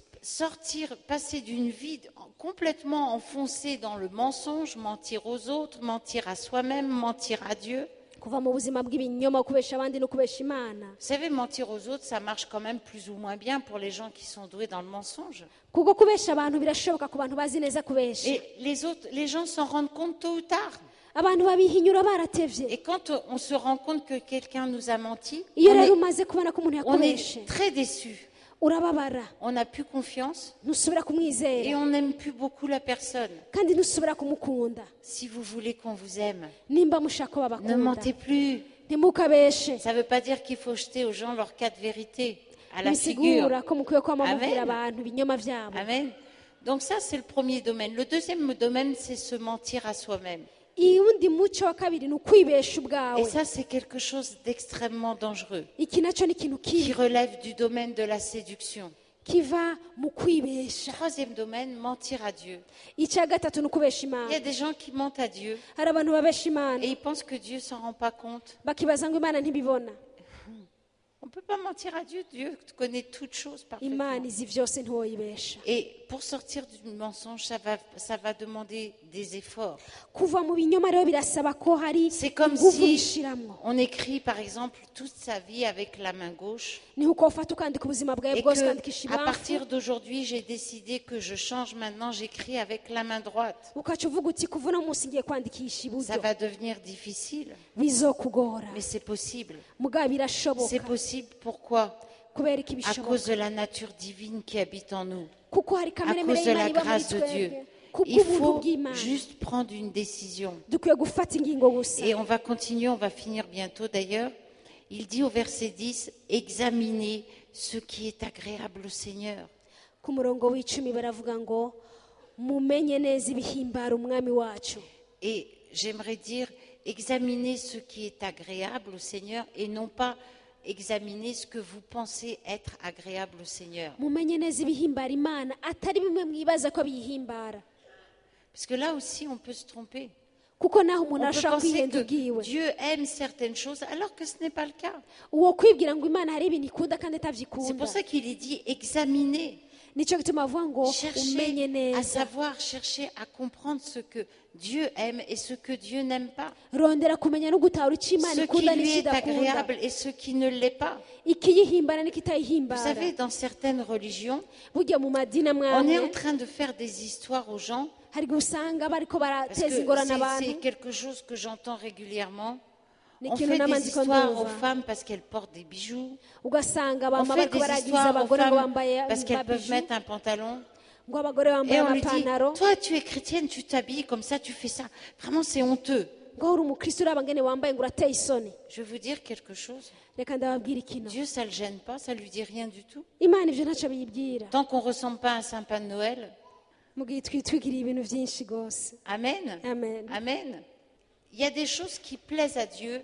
sortir, passer d'une vie complètement enfoncée dans le mensonge, mentir aux autres, mentir à soi-même, mentir à Dieu. kuva mu buzima bw'ibinyoma kubesha abandi no kubesha imana Vous savez, mentir aux autres, ça marche quand même plus ou moins bien pour les gens qui sont doués dans le mensonge. kuko kubesha abantu birashoboka ku bantu bazi neza kubesha Et les autres, les gens s'en rendent compte tôt ou tard. abantu babihinyura baratevye Et quand on se rend compte que quelqu'un nous a menti, iyo rero umaze kubona ko umuntu on yakubeshe est très déçu. urababara On n'a plus confiance ntusubira et kumwizera on n'aime plus beaucoup la personne. kandi ntusubira kumukunda Si vous voulez qu'on vous aime, nimba mushaka ko ne babakunda mentez plus. ntimukabeshe Ça ne veut pas dire qu'il faut jeter aux gens leurs quatre vérités à la figure. bisigura ko mukwiye kwama Amen. mubwira abantu ibinyoma vyabo Amen. Donc ça, c'est le premier domaine. Le deuxième domaine, c'est se mentir à soi-même. uwundi muco wa kabiri ni ukwibesha Et ubwawe ça, c'est quelque chose d'extrêmement dangereux, iki nacyo ni ikintu qui kibi relève du domaine de la séduction. kiva mu kwibesha Troisième domaine, mentir à Dieu. icya gatatu ni ukubesha Il y imana a des gens qui mentent à Dieu hari abantu babesha imana et ils pensent que Dieu s'en rend pas compte. bakibaza ngo imana ntibibona On ne peut pas mentir à Dieu. Dieu connaît toutes choses parfaitement. imana izi byose ntiwoyibesha Et pour sortir du mensonge, ça va demander des efforts. kuva mu binyoma rero birasaba ko hari C'est comme ingufu si bishiramwo on écrit, par exemple, toute sa vie avec la main gauche. niho uko ufata ukandika ubuzima bwawe Et bwose ukandikisha que, à ibamfu partir d'aujourd'hui, j'ai décidé que je change maintenant, j'écris avec la main droite. ukaca uvuga uti kuva uno munsi ngiye kwandikisha Ça iburyo va devenir difficile, bizokugora mais c'est possible. mugabo C'est birashoboka possible, pourquoi? kubera iki À cause bishoboka de la nature divine qui habite en nous, kuko hari à kamere cause de y'imana la iba muri grâce de Dieu. twebwe Il kubw'ubuntu faut bw'imana juste prendre une décision. dukwiye gufata ingingo gusa Et on va continuer, on va finir bientôt d'ailleurs. Il dit au verset 10, examinez ce qui est agréable au Seigneur. ku murongo w'icumi baravuga ngo mumenye neza ibihimbara umwami wacu Et j'aimerais dire, examinez ce qui est agréable au Seigneur et non pas examinez ce que vous pensez être agréable au Seigneur. mumenye neza ibihimbara imana atari bimwe mwibaza ko biyihimbara Parce que là aussi, on peut se tromper. kuko naho On umuntu peut ashobora penser kwihenda que ubwiwe Dieu aime certaines choses alors que ce n'est pas le cas. uwo kwibwira ngo imana hari ibintu ikunda kandi C'est atavyikunda pour ça qu'il est dit examinez. nicyo gituma avuga ngo umenye Cherchez à neza savoir, cherchez à comprendre ce que Dieu aime et ce que Dieu n'aime pas. rondera kumenya no gutahura icyo imana Ce qui ikunda lui est n'ikidakunda agréable et ce qui ne l'est pas. ikiyihimbara Vous n'ikitayihimbara savez, dans certaines religions, burya mu madini amwe on est en amwe train de faire des histoires aux gens hari igihe usanga bariko parce barateza que ingorane c'est abantu quelque chose que j'entends régulièrement. ni On ikintu fait nama des nziko histoires aux ndumva femmes parce qu'elles portent des bijoux. ugasanga On bama fait bariko des baragiza histoires aux abagore ngo femmes bambaye parce qu'elles peuvent amabiju mettre un pantalon. ngo abagore bambaye Et on lui dit, amapantaro toi tu es chrétienne, tu t'habilles comme ça, tu fais ça. Vraiment c'est honteux. ngo uri umukristo uraba ngene wambaye ngo urateye isoni Je vais vous dire quelque chose. reka ndababwira ikintu Dieu, ça ne le gêne pas, ça ne lui dit rien du tout. imana ivyo ntacyo biyibwira Tant qu'on ne ressemble pas à un Saint-Pain de Noël. mu gihe twitwigiriye ibintu byinshi rwose Amen. amen Amen. Il y a des choses qui plaisent à Dieu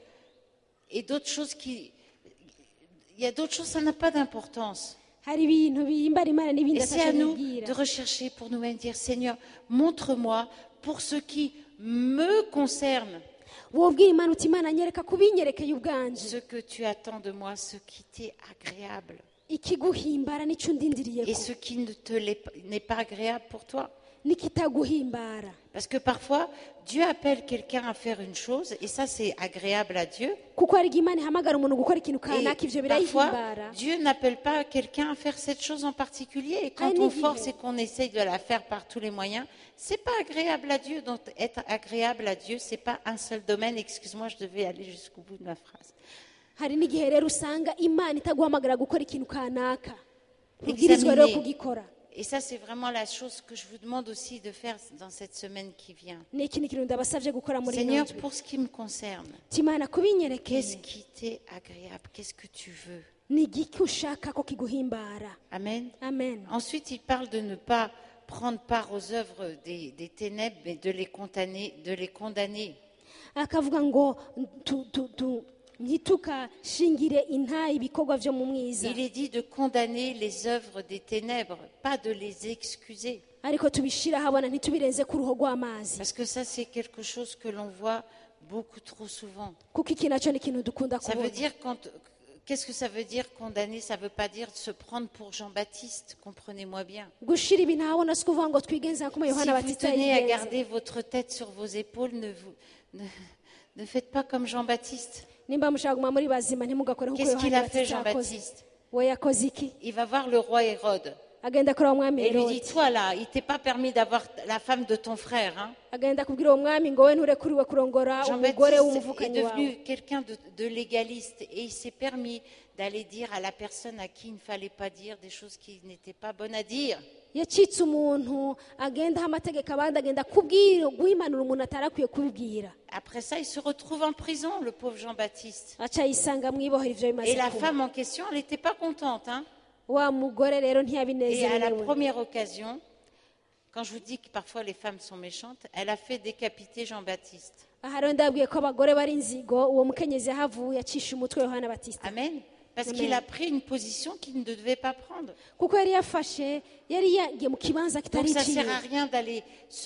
et d'autres choses qui... Il y a d'autres choses, ça n'a pas d'importance. hari ibintu bihimbara imana n'ibindi Et c'est à atacyo nous biyibwira de rechercher pour nous-mêmes, dire Seigneur, montre-moi pour ce qui me concerne, wobwira imana uti imana nyereka kubinyerekeye ubwanje ce que tu attends de moi, ce qui t'est agréable. ikiguhimbara n'icyo Et undindiriyeko ce qui ne te n'est pas agréable pour toi. n'ikitaguhimbara Parce que parfois, Dieu appelle quelqu'un à faire une chose, et ça c'est agréable à Dieu. kuko hari igihe imana ihamagara umuntu gukora ikintu Et kanaka ivyo parfois, birayihimbara Dieu n'appelle pas quelqu'un à faire cette chose en particulier. Et quand on force et qu'on essaye de la faire par tous les moyens, c'est pas agréable à Dieu. Donc, être agréable à Dieu, c'est pas un seul domaine. Excuse-moi, je devais aller jusqu'au bout de ma phrase. hari n'igihe rero usanga imana itaguhamagara gukora ikintu kanaka ubwirizwa rero kugikora Et ça, c'est vraiment la chose que je vous demande aussi de faire dans cette semaine qui vient. ni ikindi kintu ndabasabye gukora muri ino Seigneur, ndwi pour ce qui me concerne, timana qu'est-ce kubinyerekeye qui t'est agréable? Qu'est-ce que tu veux? ni igiki ushaka ko kiguhimbara. Amen. Amen. Ensuite, il parle de ne pas prendre part aux œuvres des ténèbres, mais de les condamner. akavuga ngo ntitukashingire intayi ibikorwa byo mu mwiza, Il est dit de condamner les œuvres des ténèbres, pas de les excuser. ariko tubishira habona ntitubirenze ku ruho rw'amazi, Parce que ça, c'est quelque chose que l'on voit beaucoup trop souvent. kuko iki nacyo ni ikintu dukunda Ça veut kubona. dire qu'est-ce que ça veut dire condamner? Ça ne veut pas dire se prendre pour Jean-Baptiste, comprenez-moi bien. gushira ibintu habona si ukuvuga ngo twigenza nk'uko Si Yohana vous Batista tenez à yigenza. garder votre tête sur vos épaules, ne faites pas comme Jean-Baptiste. nimba mushaka kuguma muri bazima ntimugakore nk'uko Qu'est-ce qu'il Yohana a fait, Batista yakoze. Jean-Baptiste? We yakoze iki? Il va voir le roi Hérode agenda kureba umwami et lui dit, Herode, toi là, il t'est pas permis d'avoir la femme de ton frère. Hein? agenda kubwira uwo mwami ngo we nturekuriwe kurongora umugore Jean-Baptiste est w'umuvukanyi devenu wawe. quelqu'un de légaliste et il s'est permis d'aller dire à la personne à qui il ne fallait pas dire des choses qui n'étaient pas bonnes à dire. yacitse umuntu agendaho amategeko abandi agenda guhimanura umuntu atarakwiye kubibwira, Après ça, il se retrouve en prison, le pauvre Jean-Baptiste. aca yisanga mu ibohero ivyo bimaze Et la kuba. femme en question, elle n'était pas contente. Hein? wa mugore rero Et à la ntiyabinezerewe. première occasion, quand je vous dis que parfois les femmes sont méchantes, elle a fait décapiter Jean-Baptiste. aha rero ndabwiye ko abagore bari inzigo, uwo mukenyezi yahavuye acisha umutwe Yohana Batista, Amen. Parce Amen. qu'il a pris une position qu'il ne devait pas prendre. kuko yari yafashe, yari yagiye mu kibanza Donc kitari ça ne ikiwe. sert à rien d'aller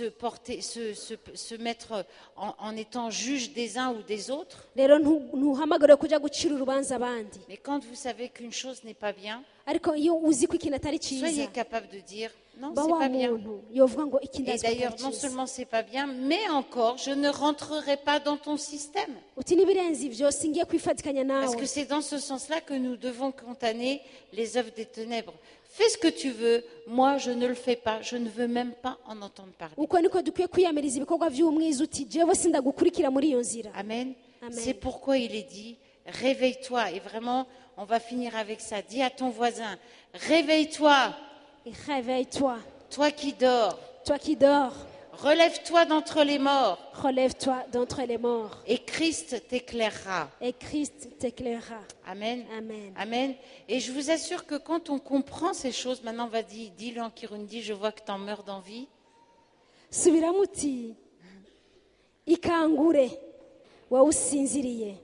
se mettre en étant juge des uns ou des autres. rero ntuhamagare kuja gucira urubanza abandi, Mais quand vous savez qu'une chose n'est pas bien, ariko iyo uzi ko ikintu atari soyez cyiza, capable de dire non, ba c'est wa pas bien. muntu yovuga ngo iki Et ndazi ko d'ailleurs, atari non cyiza. seulement c'est pas bien, mais encore, je ne rentrerai pas dans ton système. uti n'ibirenze ivyo singiye kwifatikanya Parce nawe. que c'est dans ce sens-là que nous devons condamner les œuvres des ténèbres. Fais ce que tu veux, moi je ne le fais pas, je ne veux même pas en entendre parler. uko niko dukwiye kwiyamiriza ibikorwa by'umwiza, uti jewe sindagukurikira muri iyo nzira. Amen. Amen. C'est pourquoi il est dit, réveille-toi. Et vraiment, on va finir avec ça. Dis à ton voisin, réveille-toi, Réveille-toi, toi qui dors. toi qui dors, Relève-toi d'entre les morts relève-toi d'entre les morts, et Christ t'éclairera. et Christ t'éclairera. Amen. Amen. Amen. Et je vous assure que quand on comprend ces choses, maintenant, vas-y, dis-le en Kirundi, je vois que tu en meurs d'envie. subiramo uti ikangure wowe usinziriye,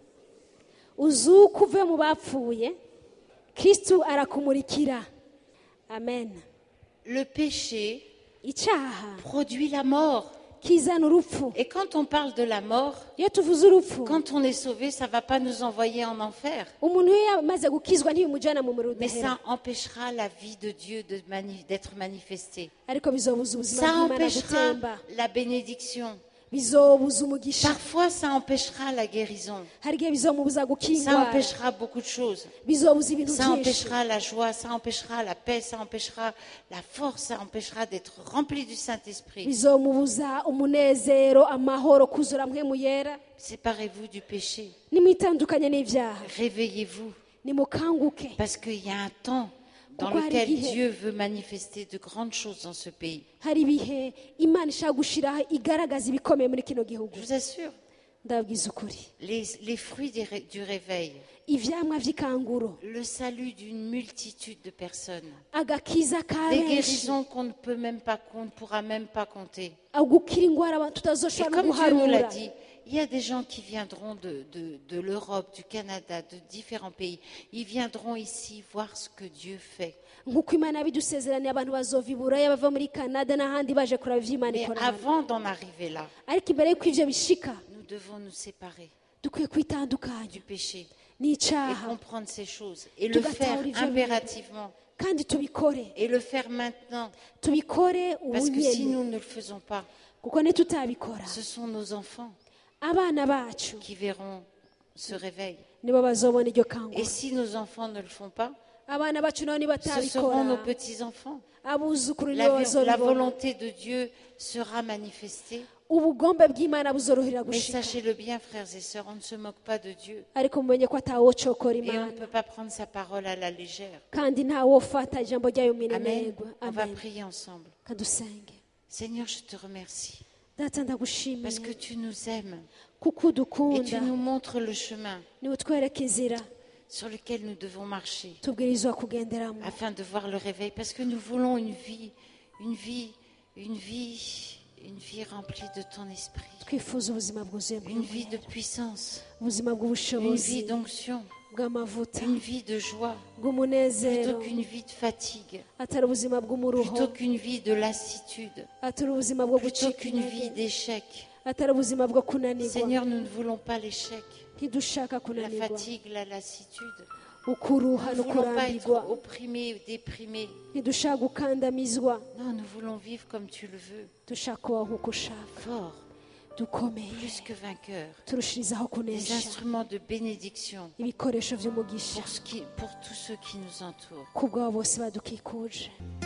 uzuke uve mu bapfuye, Kristo arakumurikira. Amen. Le péché icyaha produit la mort. kizana urupfu. Et quand on parle de la mort, iyo tuvuze urupfu, quand on est sauvé, ça ne va pas nous envoyer en enfer. umuntu iyo yamaze gukizwa ntibimujyana mu muriro Mais udahera, ça empêchera la vie de Dieu d'être manifestée. ariko bizobuza ubuzima Ça bw'Imana empêchera gutemba, la bénédiction. bizobuza umugisha, Parfois, ça empêchera la guérison. hari igihe bizomubuza Ça gukingwara, empêchera beaucoup de choses. bizobuza ibintu Ça byinshi, empêchera la joie, ça empêchera la paix, ça empêchera la force, ça empêchera d'être rempli du Saint-Esprit. bizomubuza umunezero, amahoro, kuzura mpwemu yera. Séparez-vous du péché. Nimwitandukanye n'ibyaha, Réveillez-vous. nimukanguke, Parce qu'il y a un temps dans Pourquoi lequel Arigihe? Dieu veut manifester de grandes choses dans ce pays. hari ibihe Imana ishaka gushiraho igaragaza ibikomeye muri kino gihugu. Je vous assure, Ndababwiza ukuri, les fruits du réveil, ivyamwa vy'ikanguro, le salut d'une multitude de personnes, agakiza ka des benshi, guérisons qu'on ne pourra même pas compter. agukira ingwara abantu Et tutazoshobora no comme Dieu nous l'a guharura. dit, il y a des gens qui viendront de l'Europe, du Canada, de différents pays. Ils viendront ici voir ce que Dieu fait. Nk'uko Imana yabidusezeraniye, abantu bazova i Buraya, bava muri Canada n'ahandi baje kuraba ivyo Imana Mais ikora. avant d'en arriver là, Ariko imbere y'uko ivyo bishika, nous devons nous séparer dukwiye kwitandukanya du péché et n'icaha, comprendre ces choses et le Tugatahura faire ivyo bintu. impérativement kandi tubikore, et le faire maintenant. tubikore Parce ubu que si nyene, nous ne le faisons pas, kuko nitutabikora ce sont nos enfants abana bacu qui verront ce réveil. nibo bazobona iryo Et kanguro. si nos enfants ne le font pas, abana bacu nabo Ce seront nibatabikora nos petits-enfants. abuzukuru nibo La bazobibona volonté de Dieu sera manifestée. ubugombe bw'imana buzorohera Mais gushika sachez-le bien, frères et sœurs, on ne se moque pas de Dieu. ariko mumenye ko atawocokora Et on ne imana peut pas prendre sa parole à la légère. kandi ntawofata ijambo ryayo Amen. minenegwa On va amen prier ensemble. kadusenge Seigneur, je te remercie data ndagushimiye parce que tu nous aimes kuko et tu udukunda nous montres le chemin niwe utwereka inzira sur lequel nous devons marcher tubwirizwa kugenderamo afin de voir le réveil. Parce que nous voulons une vie remplie de ton esprit. twifuza ubuzima bwuzuye Une vie de puissance, ubuzima une vie bw'ubushobozi d'onction, bw'amavuta une vie de joie, bw'umunezero plutôt qu'une vie de fatigue, atari ubuzima bw'umuruho plutôt qu'une vie de lassitude, atari ubuzima bwo plutôt gucika qu'une vie intege d'échec. atari ubuzima bwo kunanirwa Seigneur, nous ne voulons pas l'échec, ntidushaka la kunanirwa fatigue, la lassitude. ukuruha Nous no ne voulons pas kurambirwa être opprimés ou déprimés. ntidushaka gukandamizwa Non, nous voulons vivre comme tu le veux, dushaka kubaho nk'uko ushaka fort, dukomeye plus que vainqueurs, turushirizaho des kunesha instruments de bénédiction ibikoresho by'umugisha pour tous ceux qui nous entourent. ku bw'abo bose badukikuje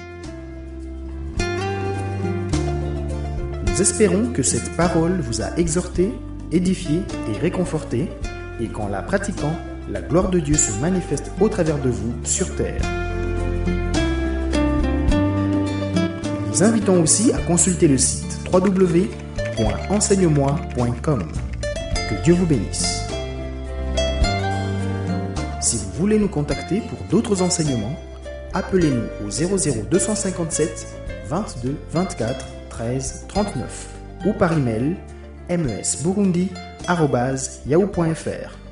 Nous espérons que cette parole vous a exhorté, édifié et réconforté, et qu'en la pratiquant, la gloire de Dieu se manifeste au travers de vous sur terre. Nous vous invitons aussi à consulter le site www.enseigne-moi.com. Que Dieu vous bénisse. Si vous voulez nous contacter pour d'autres enseignements, appelez-nous au 00257 22 24 13 39 ou par email mesburundi@yahoo.fr.